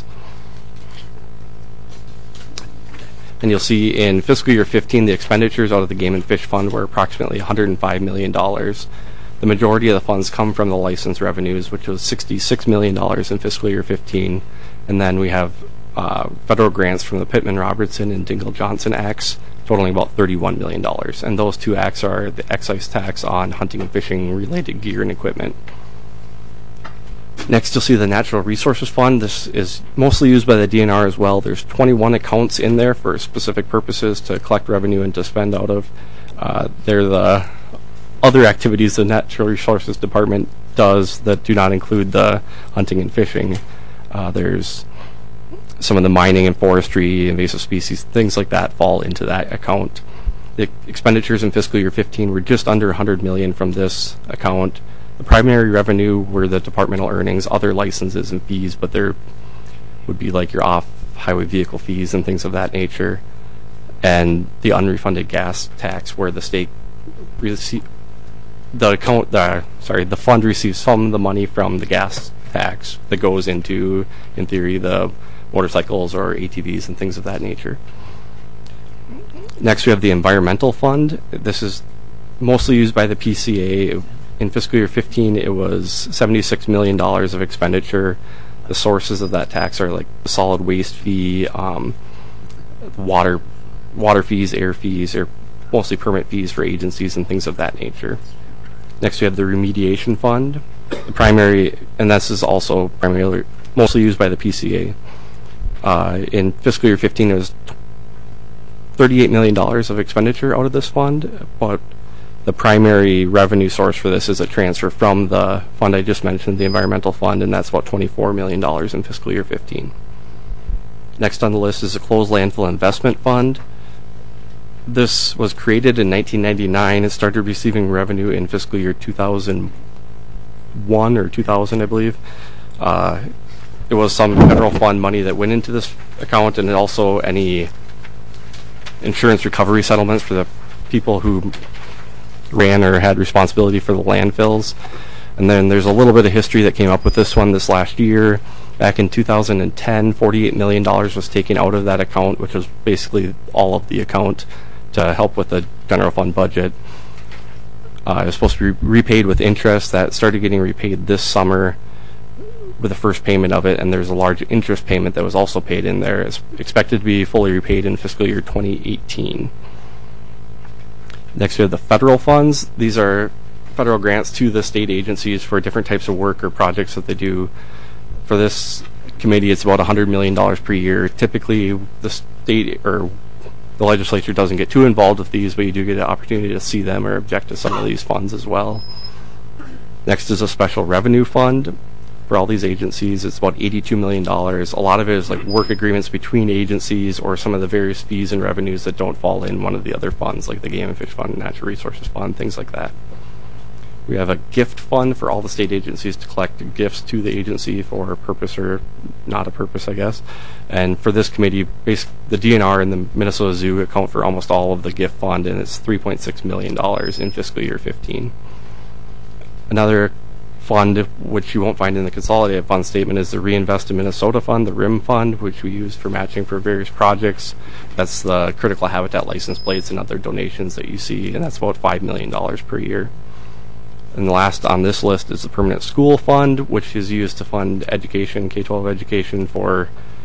And you'll see in fiscal year fifteen, the expenditures out of the Game and Fish Fund were approximately one hundred five million dollars. The majority of the funds come from the license revenues, which was sixty-six million dollars in fiscal year fifteen. And then we have uh, federal grants from the Pittman-Robertson and Dingell-Johnson Acts, totaling about thirty-one million dollars. And those two acts are the excise tax on hunting and fishing related gear and equipment. Next, you'll see the Natural Resources Fund. This is mostly used by the D N R as well. There's twenty-one accounts in there for specific purposes to collect revenue and to spend out of. Uh, they're the other activities the Natural Resources Department does that do not include the hunting and fishing. Uh, there's some of the mining and forestry, invasive species, things like that fall into that account. The expenditures in fiscal year fifteen were just under one hundred million dollars from this account. The primary revenue were the departmental earnings, other licenses and fees, but there would be like your off-highway vehicle fees and things of that nature, and the unrefunded gas tax, where the state receive the account, the sorry, the fund receives some of the money from the gas tax that goes into, in theory, the motorcycles or A T Vs and things of that nature. Next, we have the Environmental Fund. This is mostly used by the P C A. In fiscal year fifteen, it was seventy-six million dollars of expenditure. The sources of that tax are like the solid waste fee, um, water water fees, air fees, or mostly permit fees for agencies and things of that nature. Next, we have the Remediation Fund. The primary, and this is also primarily mostly used by the P C A. Uh, in fiscal year fifteen, it was thirty-eight million dollars of expenditure out of this fund, but the primary revenue source for this is a transfer from the fund I just mentioned, the Environmental Fund, and that's about twenty-four million dollars in fiscal year fifteen. Next on the list is the Closed Landfill Investment Fund. This was created in nineteen ninety-nine and started receiving revenue in fiscal year two thousand one or two thousand, I believe. Uh, it was some federal fund money that went into this account, and also any insurance recovery settlements for the people who ran or had responsibility for the landfills. And then there's a little bit of history that came up with this one this last year. Back in two thousand ten, forty-eight million dollars was taken out of that account, which was basically all of the account, to help with the general fund budget. Uh, it was supposed to be repaid with interest. That started getting repaid this summer with the first payment of it, and there's a large interest payment that was also paid in there. It's expected to be fully repaid in fiscal year twenty eighteen. Next, we have the federal funds. These are federal grants to the state agencies for different types of work or projects that they do. For this committee, it's about one hundred million dollars per year. Typically, the state or the legislature doesn't get too involved with these, but you do get an opportunity to see them or object to some of these funds as well. Next is a special revenue fund. For all these agencies, it's about eighty-two million dollars. A lot of it is like work agreements between agencies or some of the various fees and revenues that don't fall in one of the other funds, like the Game and Fish Fund, Natural Resources Fund, things like that. We have a gift fund for all the state agencies to collect gifts to the agency for a purpose or not a purpose, I guess. And for this committee, the D N R and the Minnesota Zoo account for almost all of the gift fund, and it's three point six million dollars in fiscal year fifteen. Another fund, which you won't find in the consolidated fund statement, is the Reinvest in Minnesota Fund, the R I M Fund, which we use for matching for various projects. That's the critical habitat license plates and other donations that you see, and that's about five million dollars per year. And the last on this list is the Permanent School Fund, which is used to fund education, K twelve education for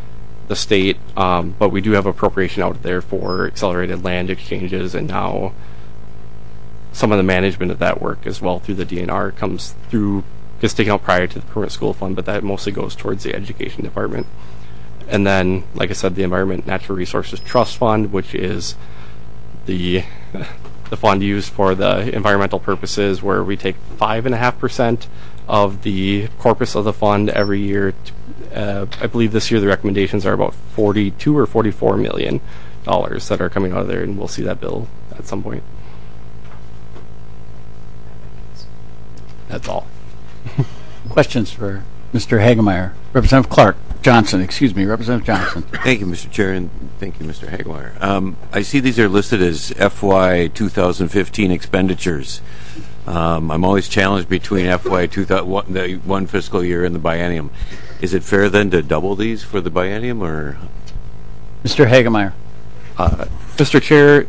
the state, um, but we do have appropriation out there for accelerated land exchanges, and now some of the management of that work as well through the D N R comes through, gets taken out prior to the permanent school fund, but that mostly goes towards the education department. And then, like I said, the Environment Natural Resources Trust Fund, which is the the fund used for the environmental purposes, where we take five and a half percent of the corpus of the fund every year. Uh, I believe this year the recommendations are about forty-two or forty-four million dollars that are coming out of there, and we'll see that bill at some point. That's all. Questions for Mister Hagemeyer? Representative Clark Johnson, excuse me, Representative Johnson. Thank you, Mister Chair, and thank you, Mister Hagemeyer. Um, I see these are listed as F Y twenty fifteen expenditures. Um, I'm always challenged between F Y two thousand, the one fiscal year and the biennium. Is it fair then to double these for the biennium, or? Mister Hagemeyer. Uh, Mister Chair,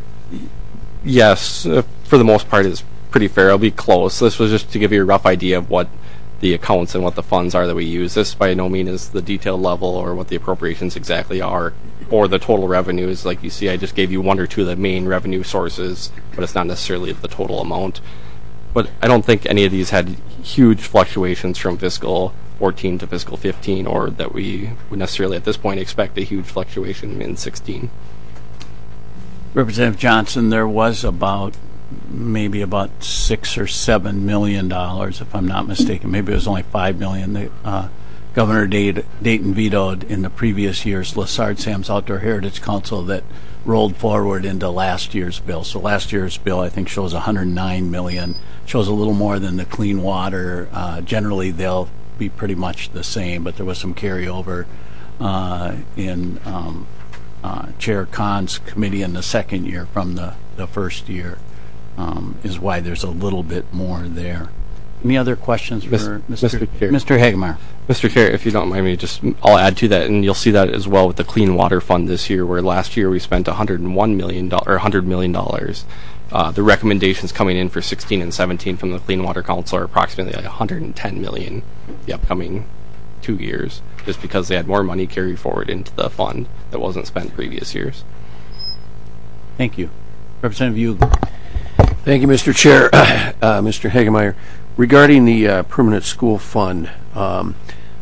yes, uh, for the most part, it's pretty fair. It'll be close. This was just to give you a rough idea of what the accounts and what the funds are that we use. This by no means is the detailed level or what the appropriations exactly are, or the total revenues. Like you see, I just gave you one or two of the main revenue sources, but it's not necessarily the total amount. But I don't think any of these had huge fluctuations from fiscal fourteen to fiscal fifteen, or that we would necessarily at this point expect a huge fluctuation in sixteen. Representative Johnson, there was about maybe about six or seven million dollars, if I'm not mistaken. Maybe it was only five million. The, uh, Governor Dayton, Dayton vetoed in the previous year's Lessard Sam's Outdoor Heritage Council that rolled forward into last year's bill. So last year's bill, I think, shows one hundred nine million. Shows a little more than the clean water. Uh, generally, they'll be pretty much the same, but there was some carryover uh, in um, uh, Chair Kahn's committee in the second year from the, the first year. Um, is why there's a little bit more there. Any other questions for Mister Mister Chair? Mister Hagemeyer? Mister Chair, if you don't mind me, just I'll add to that, and you'll see that as well with the Clean Water Fund this year, where last year we spent one hundred one million dollars or one hundred million dollars. Uh, the recommendations coming in for sixteen and seventeen from the Clean Water Council are approximately one hundred ten million dollars the upcoming two years, just because they had more money carried forward into the fund that wasn't spent previous years. Thank you. Representative Ugle. Thank you, Mister Chair. Uh, Mister Hagemeyer, regarding the uh, permanent school fund, um,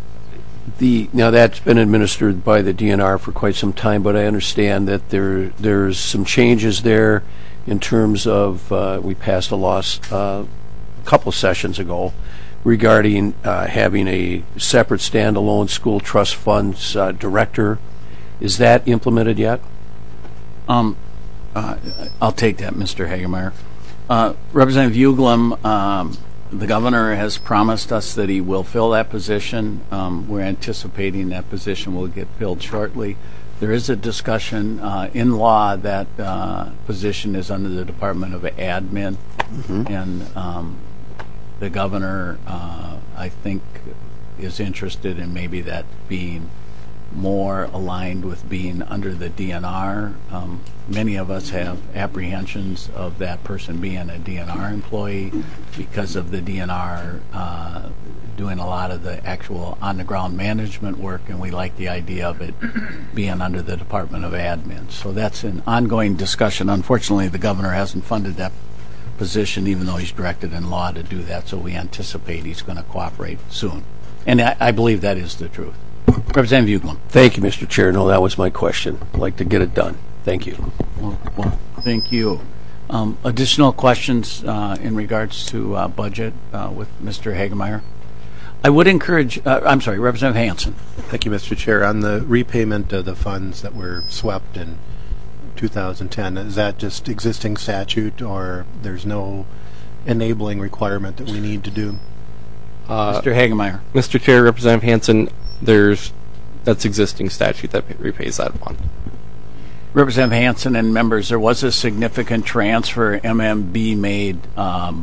the now that's been administered by the D N R for quite some time, but I understand that there there's some changes there in terms of uh, we passed a law uh, a couple sessions ago regarding uh, having a separate standalone school trust funds uh, director. Is that implemented yet? Um, uh, I'll take that, Mister Hagemeyer. Uh, Representative Uglem, um, the governor has promised us that he will fill that position. Um, we're anticipating that position will get filled shortly. There is a discussion uh, in law that uh, position is under the Department of Admin, mm-hmm. and um, the governor, uh, I think, is interested in maybe that being more aligned with being under the D N R. Um, many of us have apprehensions of that person being a D N R employee because of the D N R uh, doing a lot of the actual on-the-ground management work, and we like the idea of it being under the Department of Admin. So that's an ongoing discussion. Unfortunately, the governor hasn't funded that position, even though he's directed in law to do that, so we anticipate he's going to cooperate soon. And I, I believe that is the truth. Representative Uglem. Thank you, Mister Chair. No, that was my question. I'd like to get it done. Thank you. Well, well thank you. Um, additional questions uh, in regards to uh, budget uh, with Mister Hagemeyer? I would encourage, uh, I'm sorry, Representative Hansen. Thank you, Mister Chair. On the repayment of the funds that were swept in two thousand ten, is that just existing statute, or there's no enabling requirement that we need to do? Uh, Mister Hagemeyer. Mister Chair, Representative Hansen, there's that's existing statute that repays that fund. Representative Hansen and members, there was a significant transfer M M B made um,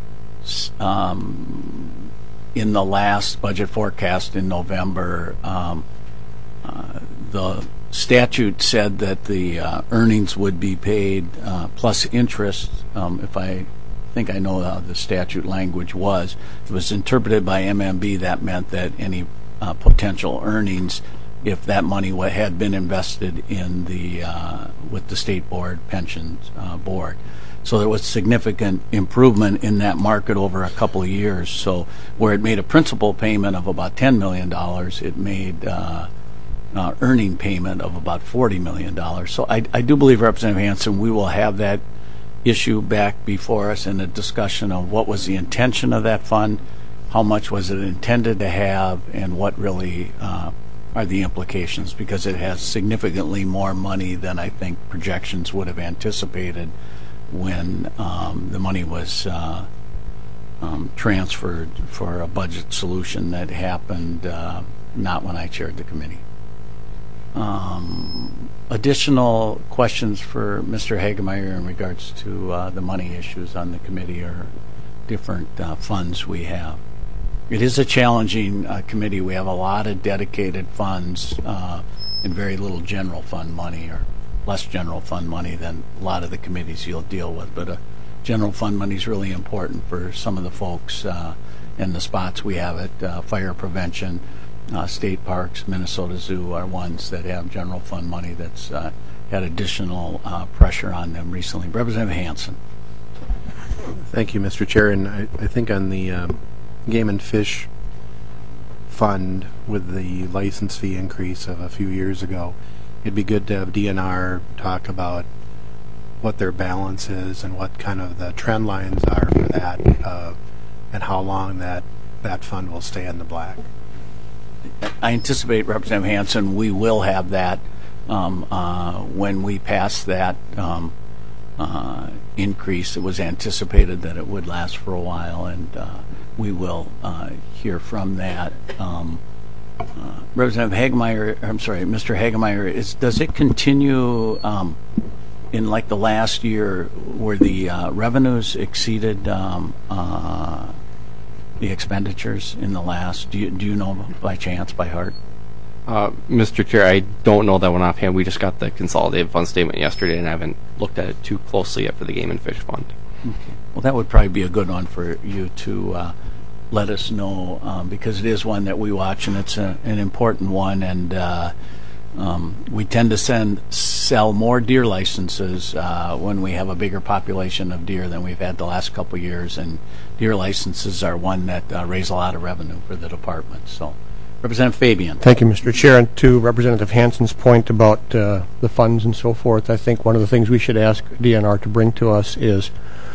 um, in the last budget forecast in November. Um, uh, the statute said that the uh, earnings would be paid uh, plus interest. Um, if I think I know how the statute language was, it was interpreted by M M B. That meant that any uh, potential earnings if that money wa- had been invested in the uh, with the state board pensions uh, board. So there was significant improvement in that market over a couple of years. So where it made a principal payment of about ten million dollars, it made uh, uh, earning payment of about forty million dollars. So I, I do believe, Representative Hansen, we will have that issue back before us in a discussion of what was the intention of that fund, how much was it intended to have, and what really uh, are the implications, because it has significantly more money than I think projections would have anticipated when um, the money was uh, um, transferred for a budget solution that happened uh, not when I chaired the committee. Um, additional questions for Mister Hagemeyer in regards to uh, the money issues on the committee or different uh, funds we have? It is a challenging uh, committee. We have a lot of dedicated funds uh, and very little general fund money, or less general fund money than a lot of the committees you'll deal with. But uh, general fund money is really important for some of the folks uh, in the spots we have at uh, fire prevention, uh, state parks, Minnesota Zoo are ones that have general fund money that's uh, had additional uh, pressure on them recently. Representative Hansen. Thank you, Mister Chair. And I, I think on the um, Game and Fish Fund, with the license fee increase of a few years ago, it'd be good to have D N R talk about what their balance is and what kind of the trend lines are for that, uh, and how long that, that fund will stay in the black. I anticipate, Representative Hansen, we will have that um, uh, when we pass that um, uh, increase. It was anticipated that it would last for a while, and uh, we will uh, hear from that. Um, uh, Representative Hagemeyer, I'm sorry, Mister Hagemeyer, is, does it continue um, in like the last year where the uh, revenues exceeded um, uh, the expenditures in the last? Do you, do you know by chance, by heart? Uh, Mister Chair, I don't know that one offhand. We just got the consolidated fund statement yesterday, and I haven't looked at it too closely yet for the Game and Fish Fund. Okay. Well, that would probably be a good one for you to uh, let us know, um, because it is one that we watch, and it's a, an important one. And uh, um, we tend to send sell more deer licenses uh, when we have a bigger population of deer than we've had the last couple of years. And deer licenses are one that uh, raise a lot of revenue for the department. So, Representative Fabian. Thank you, Mister Chair. And to Representative Hansen's point about uh, the funds and so forth, I think one of the things we should ask D N R to bring to us is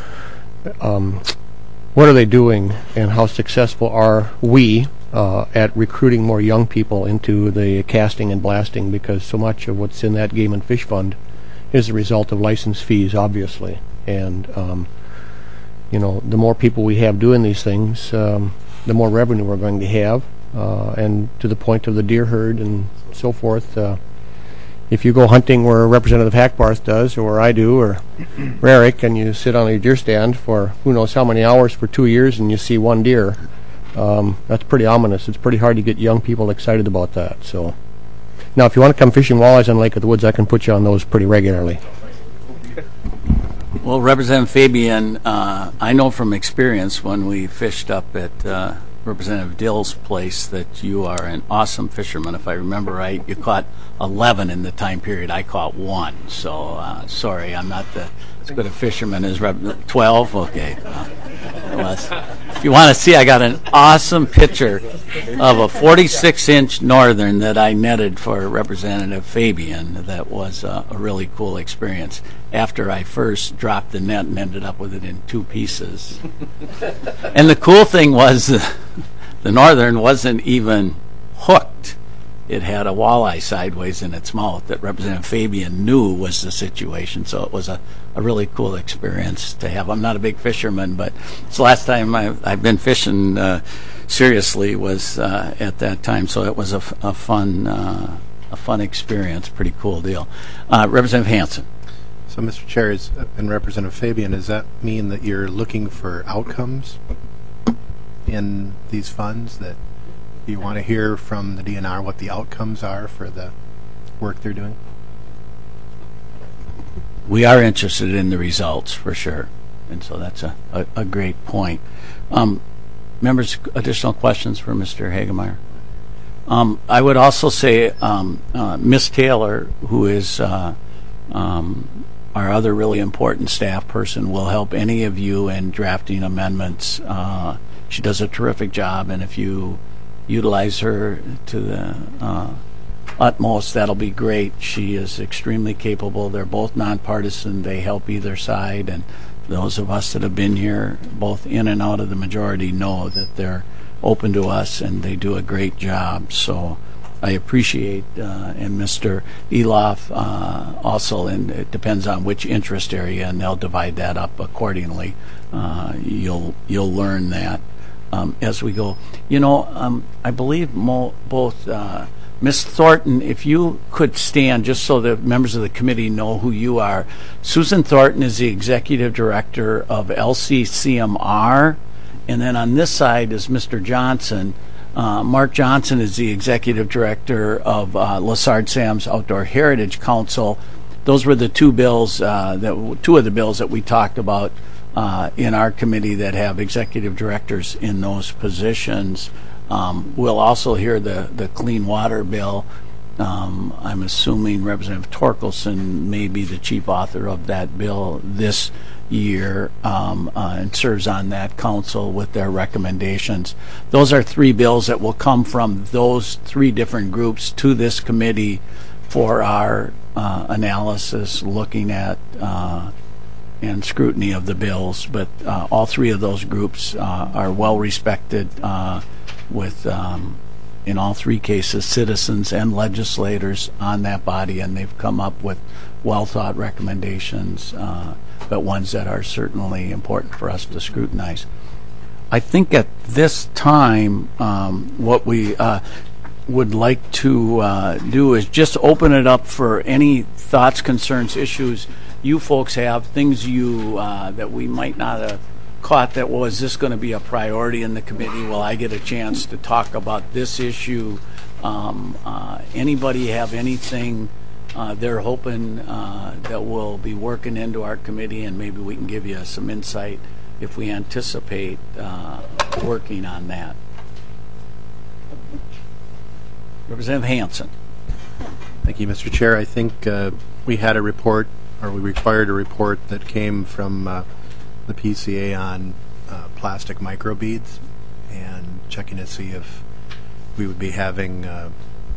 um, what are they doing and how successful are we uh, at recruiting more young people into the casting and blasting, because so much of what's in that Game and Fish Fund is the result of license fees, obviously. And, um, you know, the more people we have doing these things, um, the more revenue we're going to have. Uh, and to the point of the deer herd and so forth, uh, if you go hunting where Representative Hackbarth does, or where I do, or Rarick, and you sit on a deer stand for who knows how many hours for two years and you see one deer, um, that's pretty ominous. It's pretty hard to get young people excited about that. So, now if you want to come fishing walleyes on Lake of the Woods, I can put you on those pretty regularly. Well, Representative Fabian, uh, I know from experience when we fished up at uh, Representative Dill's place that you are an awesome fisherman. If I remember right, you caught eleven in the time period. I caught one. So, uh, sorry, I'm not the, as good a fisherman as Rep- twelve? Okay. Uh, if you want to see, I got an awesome picture of a forty-six inch northern that I netted for Representative Fabian. That was uh, a really cool experience after I first dropped the net and ended up with it in two pieces. And the cool thing was uh, the northern wasn't even hooked. It had a walleye sideways in its mouth that Representative Fabian knew was the situation. So it was a, a really cool experience to have. I'm not a big fisherman, but it's the last time I've, I've been fishing uh, seriously was uh, at that time. So it was a, a fun uh, a fun experience, pretty cool deal. Uh, Representative Hansen. So, Mister Chair, is, and Representative Fabian, does that mean that you're looking for outcomes in these funds, that you want to hear from the D N R what the outcomes are for the work they're doing? We are interested in the results, for sure. And so that's a, a, a great point. Um, members, additional questions for Mister Hagemeyer? Um, I would also say um, uh, Miss Taylor, who is uh, um, our other really important staff person, will help any of you in drafting amendments. Uh, she does a terrific job, and if you utilize her to the uh, utmost, that'll be great. She is extremely capable. They're both nonpartisan. They help either side, and those of us that have been here, both in and out of the majority, know that they're open to us, and they do a great job. So I appreciate, uh, and Mister Eloff uh, also, and it depends on which interest area, and they'll divide that up accordingly. Uh, you'll you'll learn that um, as we go. You know, um, I believe mo- both uh, Miz Thornton, if you could stand, just so the members of the committee know who you are. Susan Thornton is the executive director of L C C M R. And then on this side is Mister Johnson. Uh, Mark Johnson is the executive director of uh, Lessard Sam's Outdoor Heritage Council. Those were the two bills, uh, that two of the bills that we talked about uh, in our committee that have executive directors in those positions. Um, we'll also hear the, the Clean Water Bill. Um, I'm assuming Representative Torkelson may be the chief author of that bill this year um, uh, and serves on that council with their recommendations. Those are three bills that will come from those three different groups to this committee for our uh, analysis, looking at uh, and scrutiny of the bills. But uh, all three of those groups uh, are well respected uh, with um, in all three cases, citizens and legislators on that body, and they've come up with well-thought recommendations, uh, but ones that are certainly important for us to scrutinize. I think at this time, um, what we uh, would like to uh, do is just open it up for any thoughts, concerns, issues you folks have, things you uh, that we might not have caught that, well, is this going to be a priority in the committee? Will I get a chance to talk about this issue? Um, uh, anybody have anything uh, they're hoping uh, that will be working into our committee, and maybe we can give you some insight if we anticipate uh, working on that. Representative Hansen. Thank you, Mister Chair. I think uh, we had a report, or we required a report that came from uh, the P C A on uh, plastic microbeads, and checking to see if we would be having uh,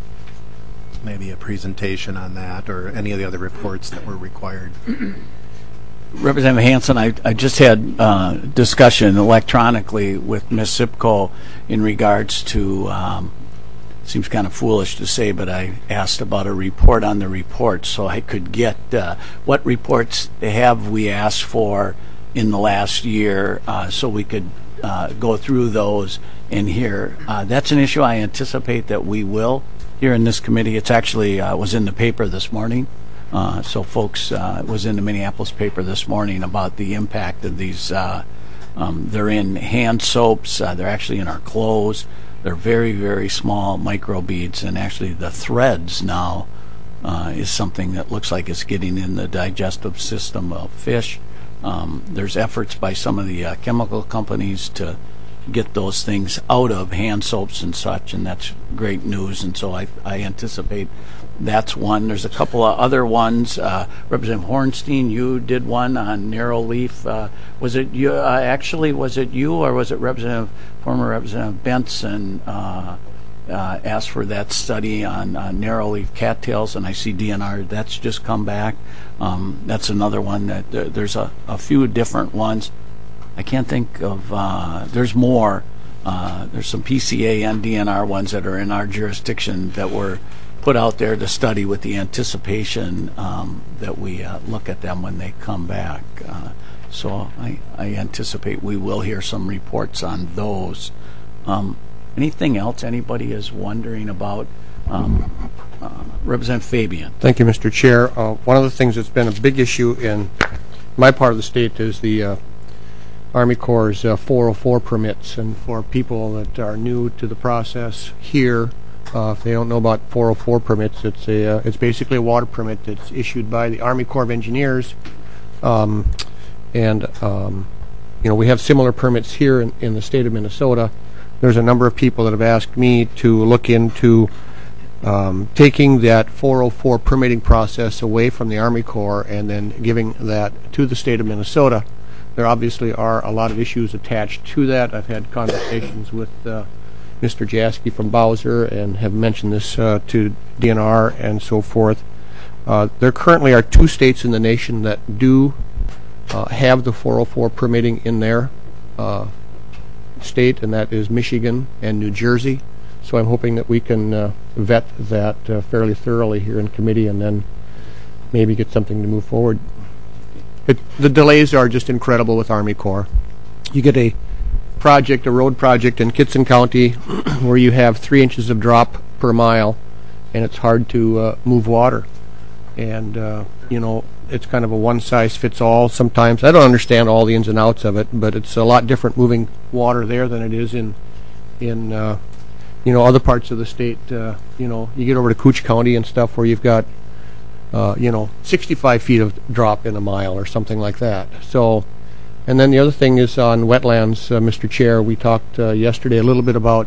maybe a presentation on that or any of the other reports that were required. Representative Hansen, I, I just had uh, discussion electronically with Miz Sipko in regards to, um, seems kind of foolish to say, but I asked about a report on the report so I could get uh, what reports have we asked for in the last year, uh, so we could uh, go through those and hear. Uh, that's an issue I anticipate that we will here in this committee. It's actually uh, was in the paper this morning. Uh, so folks, uh, it was in the Minneapolis paper this morning about the impact of these. Uh, um, they're in hand soaps. Uh, they're actually in our clothes. They're very, very small microbeads, and actually the threads now uh, is something that looks like it's getting in the digestive system of fish. Um, there's efforts by some of the uh, chemical companies to get those things out of hand soaps and such, and that's great news. And so I, I anticipate that's one. There's a couple of other ones. Uh, Representative Hornstein, you did one on narrow leaf. Uh, was it you? Uh, actually, was it you, or was it Representative former Representative Benson uh, uh, asked for that study on uh, narrow leaf cattails? And I see D N R that's just come back. Um, that's another one that uh, there's a, a few different ones. I can't think of, uh, there's more. Uh, there's some P C A and D N R ones that are in our jurisdiction that were put out there to study with the anticipation um, that we uh, look at them when they come back. Uh, so I, I anticipate we will hear some reports on those. Um, anything else anybody is wondering about? Um, uh, Representative Fabian. Thank you, Mister Chair. Uh, one of the things that's been a big issue in my part of the state is the uh, Army Corps' uh, four oh four permits, and for people that are new to the process here, uh, if they don't know about four oh four permits, it's a uh, it's basically a water permit that's issued by the Army Corps of Engineers, um, and um, you know we have similar permits here in, in the state of Minnesota, there's a number of people that have asked me to look into um, taking that four oh four permitting process away from the Army Corps and then giving that to the state of Minnesota. There obviously are a lot of issues attached to that. I've had conversations with uh, Mister Jaski from Bowser and have mentioned this uh, to D N R and so forth. Uh, there currently are two states in the nation that do uh, have the four oh four permitting in their uh, state, and that is Michigan and New Jersey. So I'm hoping that we can uh, vet that uh, fairly thoroughly here in committee and then maybe get something to move forward. It, the delays are just incredible with Army Corps. You get a project, a road project in Kitson County where you have three inches of drop per mile, and it's hard to uh, move water. And, uh, you know, it's kind of a one-size-fits-all sometimes. I don't understand all the ins and outs of it, but it's a lot different moving water there than it is in, in uh, you know, other parts of the state. Uh, you know, you get over to Cooch County and stuff where you've got, uh, you know, sixty-five feet of drop in a mile or something like that. So, and then the other thing is on wetlands, uh, Mister Chair, we talked uh, yesterday a little bit about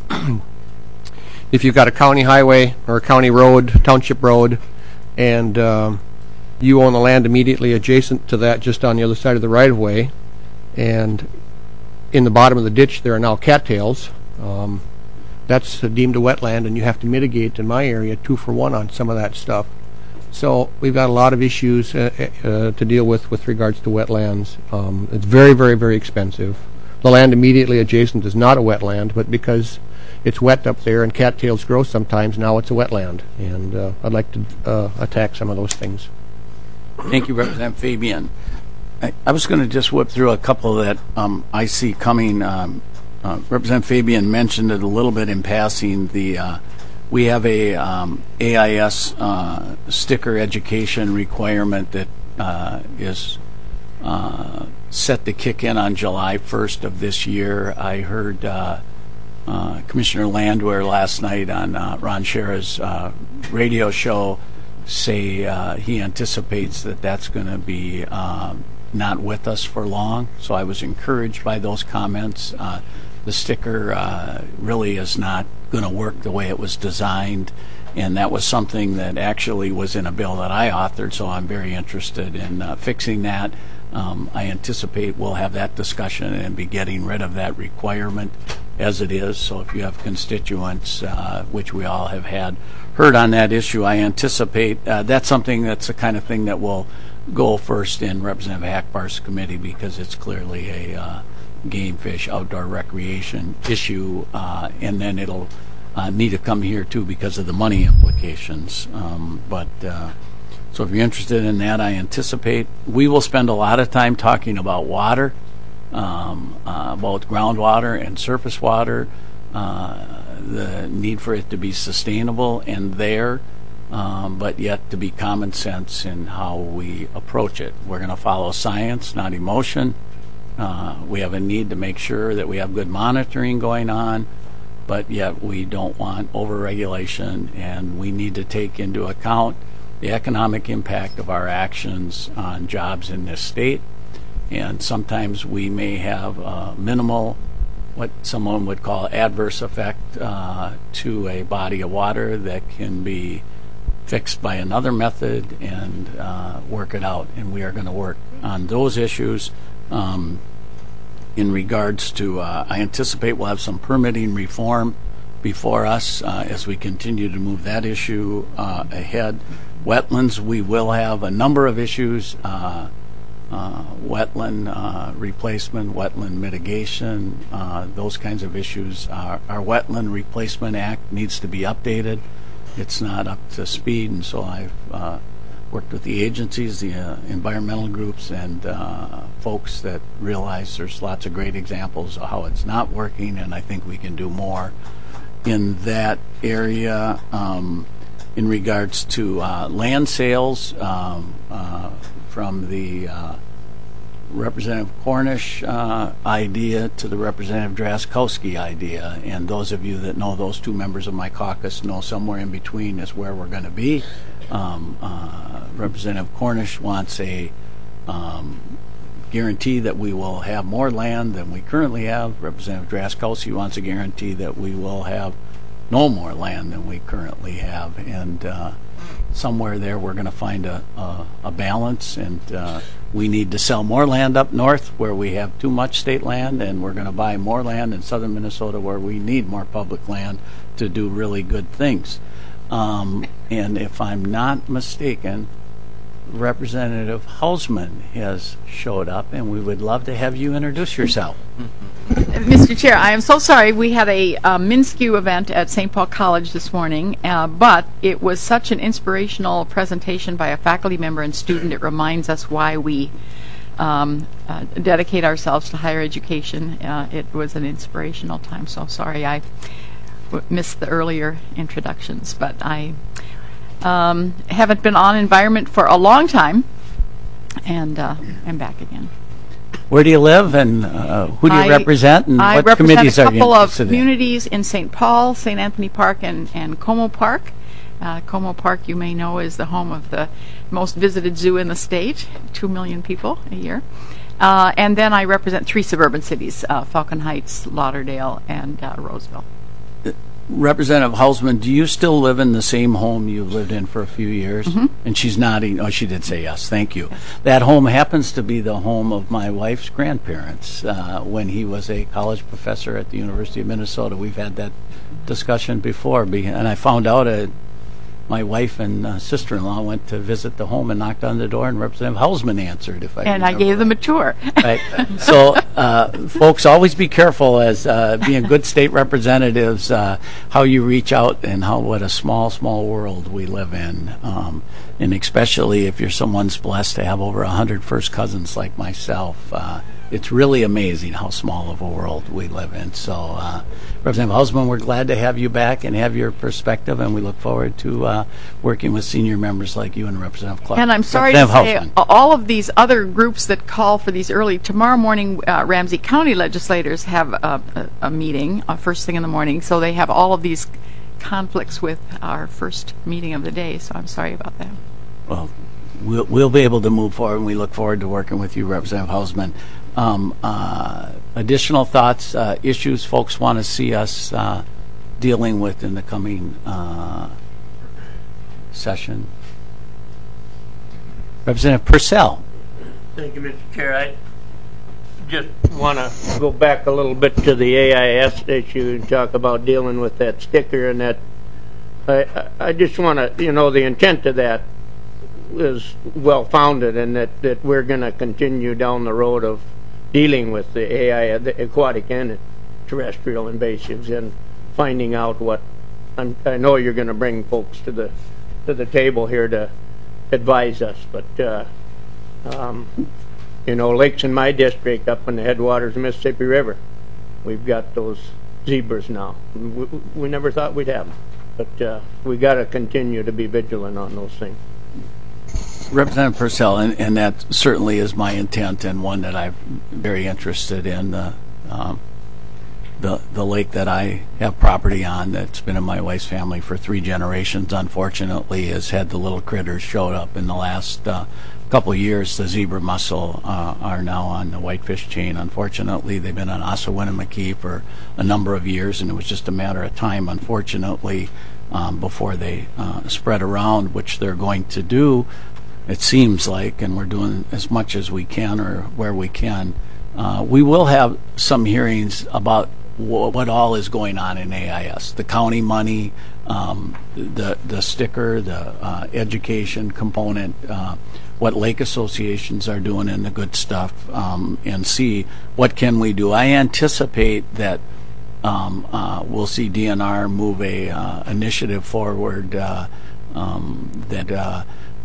if you've got a county highway or a county road, township road, and um, you own the land immediately adjacent to that just on the other side of the right-of-way, and in the bottom of the ditch there are now cattails, um, that's deemed a wetland, and you have to mitigate, in my area, two for one on some of that stuff. So we've got a lot of issues uh, uh, to deal with with regards to wetlands. Um, it's very, very, very expensive. The land immediately adjacent is not a wetland, but because it's wet up there and cattails grow sometimes, now it's a wetland. And uh, I'd like to uh, attack some of those things. Thank you, Representative Fabian. I, I was going to just whip through a couple that um, I see coming. Um, uh, Representative Fabian mentioned it a little bit in passing. The uh, we have a um, A I S uh, sticker education requirement that uh, is uh, set to kick in on July first of this year. I heard uh, uh, Commissioner Landwehr last night on uh, Ron Shera's uh, radio show say uh, he anticipates that that's going to be uh, not with us for long. So I was encouraged by those comments. Uh, the sticker uh, really is not going to work the way it was designed, and that was something that actually was in a bill that I authored, so I'm very interested in uh, fixing that. Um, I anticipate we'll have that discussion and be getting rid of that requirement as it is. So if you have constituents, uh, which we all have had, heard on that issue, I anticipate uh, that's something that's the kind of thing that will go first in Representative Hackbarth's committee, because it's clearly a uh, game fish outdoor recreation issue, uh, and then it'll uh, need to come here too because of the money implications. Um, but uh, so if you're interested in that, I anticipate we will spend a lot of time talking about water, um, uh, both groundwater and surface water, uh, the need for it to be sustainable and there, um, but yet to be common sense in how we approach it. We're going to follow science, not emotion. Uh, we have a need to make sure that we have good monitoring going on, but yet we don't want overregulation, and we need to take into account the economic impact of our actions on jobs in this state. And sometimes we may have uh, minimal, what someone would call adverse effect uh, to a body of water that can be fixed by another method and uh, work it out. And we are going to work on those issues. Um, in regards to, uh, I anticipate we'll have some permitting reform before us uh, as we continue to move that issue uh, ahead. Wetlands, we will have a number of issues, uh, uh, wetland uh, replacement, wetland mitigation, uh, those kinds of issues. Our, our Wetland Replacement Act needs to be updated. It's not up to speed, and so I've uh, worked with the agencies, the uh, environmental groups, and uh, folks that realize there's lots of great examples of how it's not working, and I think we can do more in that area. Um, in regards to uh, land sales, um, uh, from the uh, Representative Cornish uh, idea to the Representative Drazkowski idea, and those of you that know those two members of my caucus know somewhere in between is where we're going to be. Um, uh, Representative Cornish wants a um, guarantee that we will have more land than we currently have. Representative Draskowski wants a guarantee that we will have no more land than we currently have. And uh, somewhere there we're going to find a, a, a balance, and uh, we need to sell more land up north where we have too much state land, and we're going to buy more land in southern Minnesota where we need more public land to do really good things. Um, and if I'm not mistaken, Representative Hausman has showed up, and we would love to have you introduce yourself. Mister Chair, I am so sorry. We had a uh, MinSCU event at Saint Paul College this morning, uh, but it was such an inspirational presentation by a faculty member and student. It reminds us why we um, uh, dedicate ourselves to higher education. Uh, it was an inspirational time, so sorry I w- missed the earlier introductions, but I um, haven't been on environment for a long time, and uh, I'm back again. Where do you live, and uh, who do you I, represent, and I what represent committees a are you couple of interested in? communities in Saint Paul, Saint Anthony Park, and, and Como Park. Uh, Como Park, you may know, is the home of the most visited zoo in the state, two million people a year. Uh, and then I represent three suburban cities, uh, Falcon Heights, Lauderdale, and uh, Roseville. Representative Hausman, do you still live in the same home you've lived in for a few years? Mm-hmm. And she's nodding. Oh, she did say yes. Thank you. That home happens to be the home of my wife's grandparents uh, when he was a college professor at the University of Minnesota. We've had that discussion before, be- and I found out uh, my wife and uh, sister-in-law went to visit the home and knocked on the door, and Representative Hausman answered. If I and I gave them a tour. Right. So, uh, folks, always be careful as uh, being good state representatives, uh, how you reach out and how what a small, small world we live in. Um, and especially if you're someone's blessed to have over a hundred first cousins like myself. Uh, it's really amazing how small of a world we live in. So, uh, Representative Hausman, we're glad to have you back and have your perspective, and we look forward to uh, working with senior members like you and Representative Clark. And I'm sorry to say, all of these other groups that call for these early, tomorrow morning, uh, Ramsey County legislators have a, a, a meeting uh, first thing in the morning, so they have all of these conflicts with our first meeting of the day, so I'm sorry about that. Well, we'll, we'll be able to move forward, and we look forward to working with you, Representative Hausman. Um, uh, additional thoughts, uh, issues folks want to see us uh, dealing with in the coming uh, session? Representative Purcell. Thank you, Mister Chair. I just want to go back a little bit to the A I S issue and talk about dealing with that sticker and that. I, I just want to, you know, the intent of that is well-founded, and that, that we're going to continue down the road of dealing with the A I, the aquatic and terrestrial invasives, and finding out what I'm, I know you're going to bring folks to the to the table here to advise us, but uh, um, you know, lakes in my district up in the headwaters of the Mississippi River, we've got those zebras now. We, we never thought we'd have them, but uh, we got to continue to be vigilant on those things. Representative Purcell, and, and that certainly is my intent, and one that I'm very interested in. Uh, um, the the lake that I have property on, that's been in my wife's family for three generations, unfortunately has had the little critters showed up in the last uh, couple of years. The zebra mussel uh, are now on the whitefish chain. Unfortunately, they've been on Ossawinamakee for a number of years, and it was just a matter of time, unfortunately, um, before they uh, spread around, which they're going to do. It seems like, and we're doing as much as we can or where we can. Uh, we will have some hearings about wh- what all is going on in A I S. The county money, um, the the sticker, the uh, education component, uh, what lake associations are doing and the good stuff, um, and see what can we do. I anticipate that um, uh, we'll see D N R move a uh, initiative forward uh, um, that uh,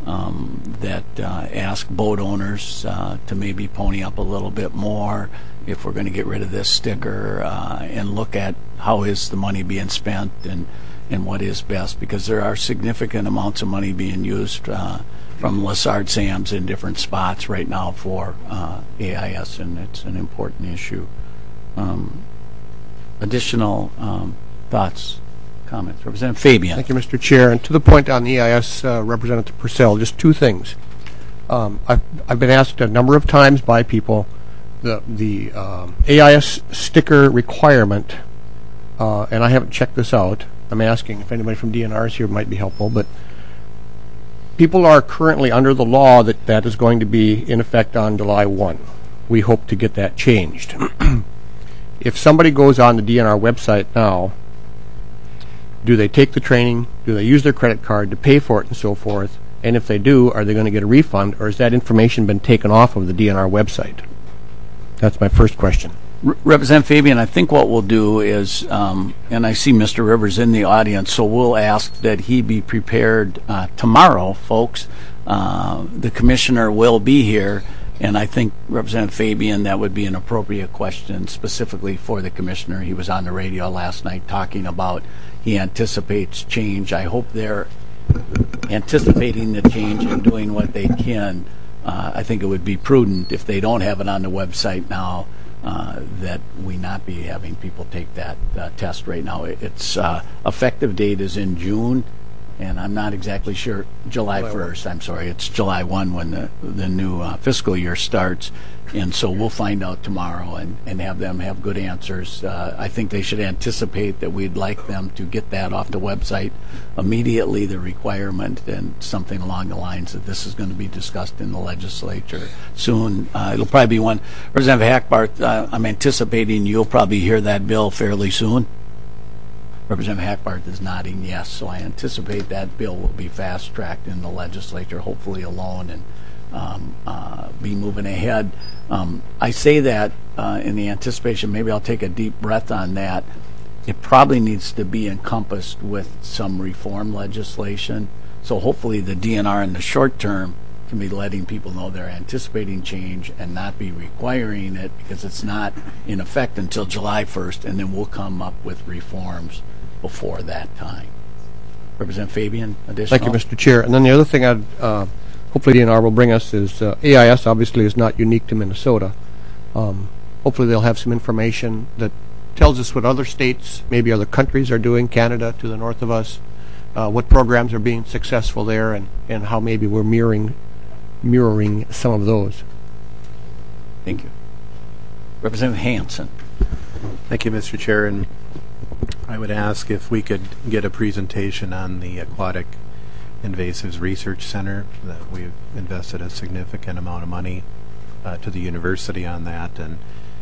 Um, that uh, ask boat owners uh, to maybe pony up a little bit more if we're going to get rid of this sticker, uh, and look at how is the money being spent and, and what is best, because there are significant amounts of money being used uh, from Lessard Sams in different spots right now for uh, A I S, and it's an important issue. Um, additional um, thoughts? Comments. Representative Fabian. Thank you, Mister Chair. And to the point on the E I S, uh, Representative Purcell, just two things. Um, I've, I've been asked a number of times by people the the um, A I S sticker requirement, uh, and I haven't checked this out. I'm asking if anybody from D N R is here might be helpful, but people are currently under the law that that is going to be in effect on July first. We hope to get that changed. If somebody goes on the D N R website now, do they take the training? Do they use their credit card to pay for it and so forth? And if they do, are they going to get a refund, or has that information been taken off of the D N R website? That's my first question. Re- Representative Fabian, I think what we'll do is, um, and I see Mister Rivers in the audience, so we'll ask that he be prepared uh, tomorrow, folks. Uh, the commissioner will be here, and I think, Representative Fabian, that would be an appropriate question specifically for the commissioner. He was on the radio last night talking about he anticipates change. I hope they're anticipating the change and doing what they can. Uh, I think it would be prudent if they don't have it on the website now uh, that we not be having people take that uh, test right now. Its uh, effective date is in June, and I'm not exactly sure. July first, I'm sorry. It's July first when the, the new uh, fiscal year starts. And so we'll find out tomorrow and, and have them have good answers. Uh, I think they should anticipate that we'd like them to get that off the website immediately, the requirement, and something along the lines that this is going to be discussed in the legislature soon. Uh, it'll probably be one. Representative Hackbarth, uh, I'm anticipating you'll probably hear that bill fairly soon. Representative Hackbarth is nodding yes, so I anticipate that bill will be fast-tracked in the legislature, hopefully alone, and um, uh, be moving ahead. Um, I say that uh, in the anticipation, maybe I'll take a deep breath on that. It probably needs to be encompassed with some reform legislation. So hopefully the D N R in the short term can be letting people know they're anticipating change and not be requiring it because it's not in effect until July first, and then we'll come up with reforms before that time. Representative Fabian, additional? Thank you, Mister Chair. And then the other thing I'd uh, hopefully D N R will bring us is uh, A I S obviously is not unique to Minnesota. Um, hopefully they'll have some information that tells us what other states, maybe other countries are doing, Canada to the north of us, uh, what programs are being successful there, and, and how maybe we're mirroring mirroring some of those. Thank you. Representative Hansen. Thank you, Mister Chair. And I would ask if we could get a presentation on the Aquatic Invasives Research Center. That we've invested a significant amount of money uh, to the university on that, and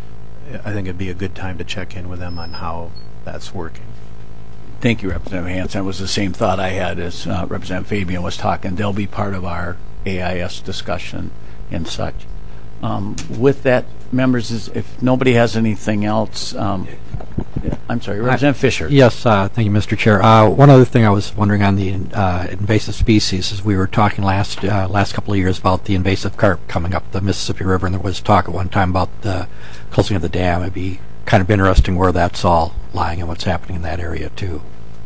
I think it'd be a good time to check in with them on how that's working. Thank you, Representative Hansen. It was the same thought I had as uh, Representative Fabian was talking. They'll be part of our A I S discussion and such. Um, with that, members, is, if nobody has anything else, um, I'm sorry, Representative I, Fisher. Yes, uh, thank you, Mister Chair. Uh, one other thing I was wondering on the uh, invasive species is we were talking last uh, last couple of years about the invasive carp coming up the Mississippi River, and there was talk at one time about the closing of the dam. It'd be kind of interesting where that's all lying and what's happening in that area, too.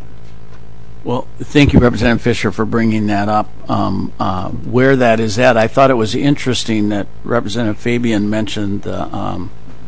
Well, thank you, Representative Fisher, for bringing that up. Um, uh, where that is at, I thought it was interesting that Representative Fabian mentioned the, um,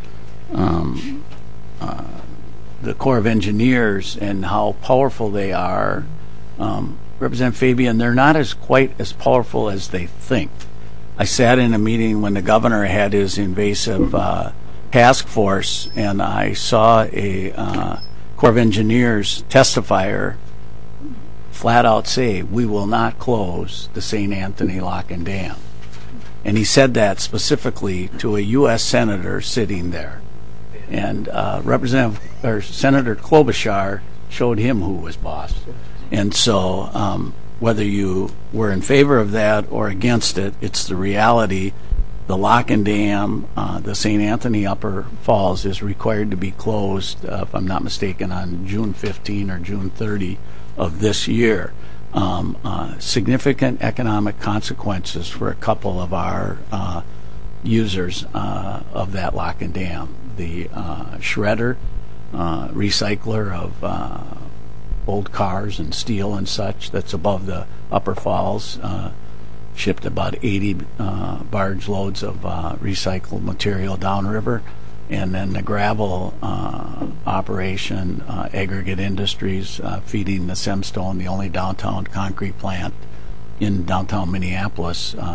um, uh, the Corps of Engineers and how powerful they are. Um, Representative Fabian, they're not as quite as powerful as they think. I sat in a meeting when the governor had his invasive uh, task force, and I saw a uh, Corps of Engineers testifier flat out say, we will not close the Saint Anthony Lock and Dam. And he said that specifically to a U S senator sitting there. And uh, Representative or Senator Klobuchar showed him who was boss. And so um, whether you were in favor of that or against it, it's the reality. The Lock and Dam, uh, the Saint Anthony Upper Falls, is required to be closed, uh, if I'm not mistaken, on June fifteenth or June thirtieth of this year. Um, uh, significant economic consequences for a couple of our uh, users uh, of that lock and dam. The uh, shredder, uh, recycler of uh, old cars and steel and such that's above the Upper Falls, uh, shipped about eighty uh, barge loads of uh, recycled material downriver. And then the gravel uh, operation, uh, Aggregate Industries, uh, feeding the Semstone, the only downtown concrete plant in downtown Minneapolis, uh,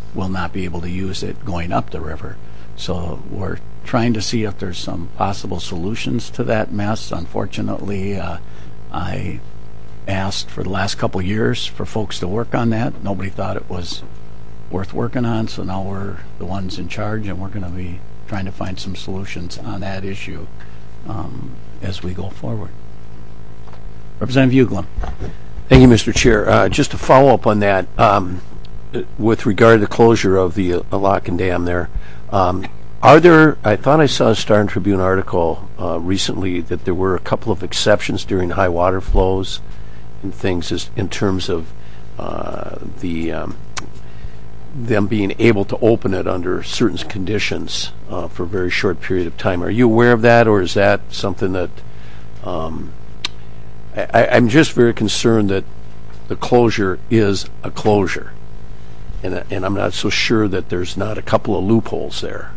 will not be able to use it going up the river. So we're trying to see if there's some possible solutions to that mess. Unfortunately, uh, I asked for the last couple years for folks to work on that. Nobody thought it was worth working on, so now we're the ones in charge, and we're going to be trying to find some solutions on that issue um, as we go forward. Representative Uglum. Thank you, Mister Chair. Uh, just to follow up on that, um, with regard to the closure of the uh, lock and dam there, um, are there, I thought I saw a Star and Tribune article uh, recently that there were a couple of exceptions during high water flows and things as, in terms of uh, the um, them being able to open it under certain conditions uh, for a very short period of time. Are you aware of that, or is that something that um, I, I'm just very concerned that the closure is a closure, and and I'm not so sure that there's not a couple of loopholes there.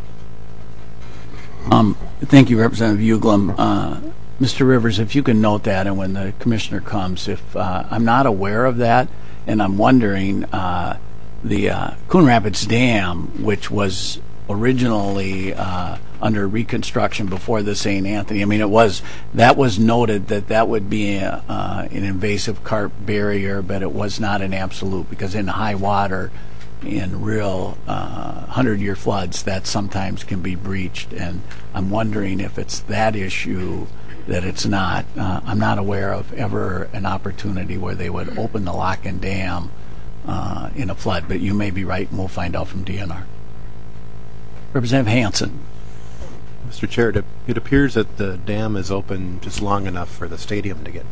Um, thank you, Representative Uglum. Uh, Mister Rivers, if you can note that, and when the commissioner comes, if uh, I'm not aware of that, and I'm wondering, uh, the uh, Coon Rapids Dam, which was originally uh, under reconstruction before the Saint Anthony, I mean, it was, that was noted that that would be a, uh, an invasive carp barrier, but it was not an absolute, because in high water, in real uh, hundred-year floods, that sometimes can be breached, and I'm wondering if it's that issue that it's not. Uh, I'm not aware of ever an opportunity where they would open the lock and dam uh, in a flood, but you may be right, and we'll find out from D N R. Representative Hansen. Mister Chair, it, it appears that the dam is open just long enough for the stadium to get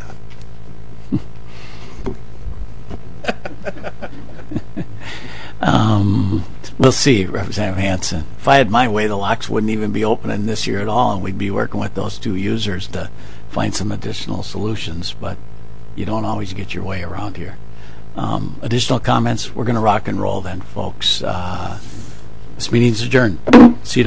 done. Um, we'll see, Representative Hansen. If I had my way, the locks wouldn't even be opening this year at all, and we'd be working with those two users to find some additional solutions, but you don't always get your way around here. Um, additional comments? We're going to rock and roll then, folks. Uh, this meeting's adjourned. See you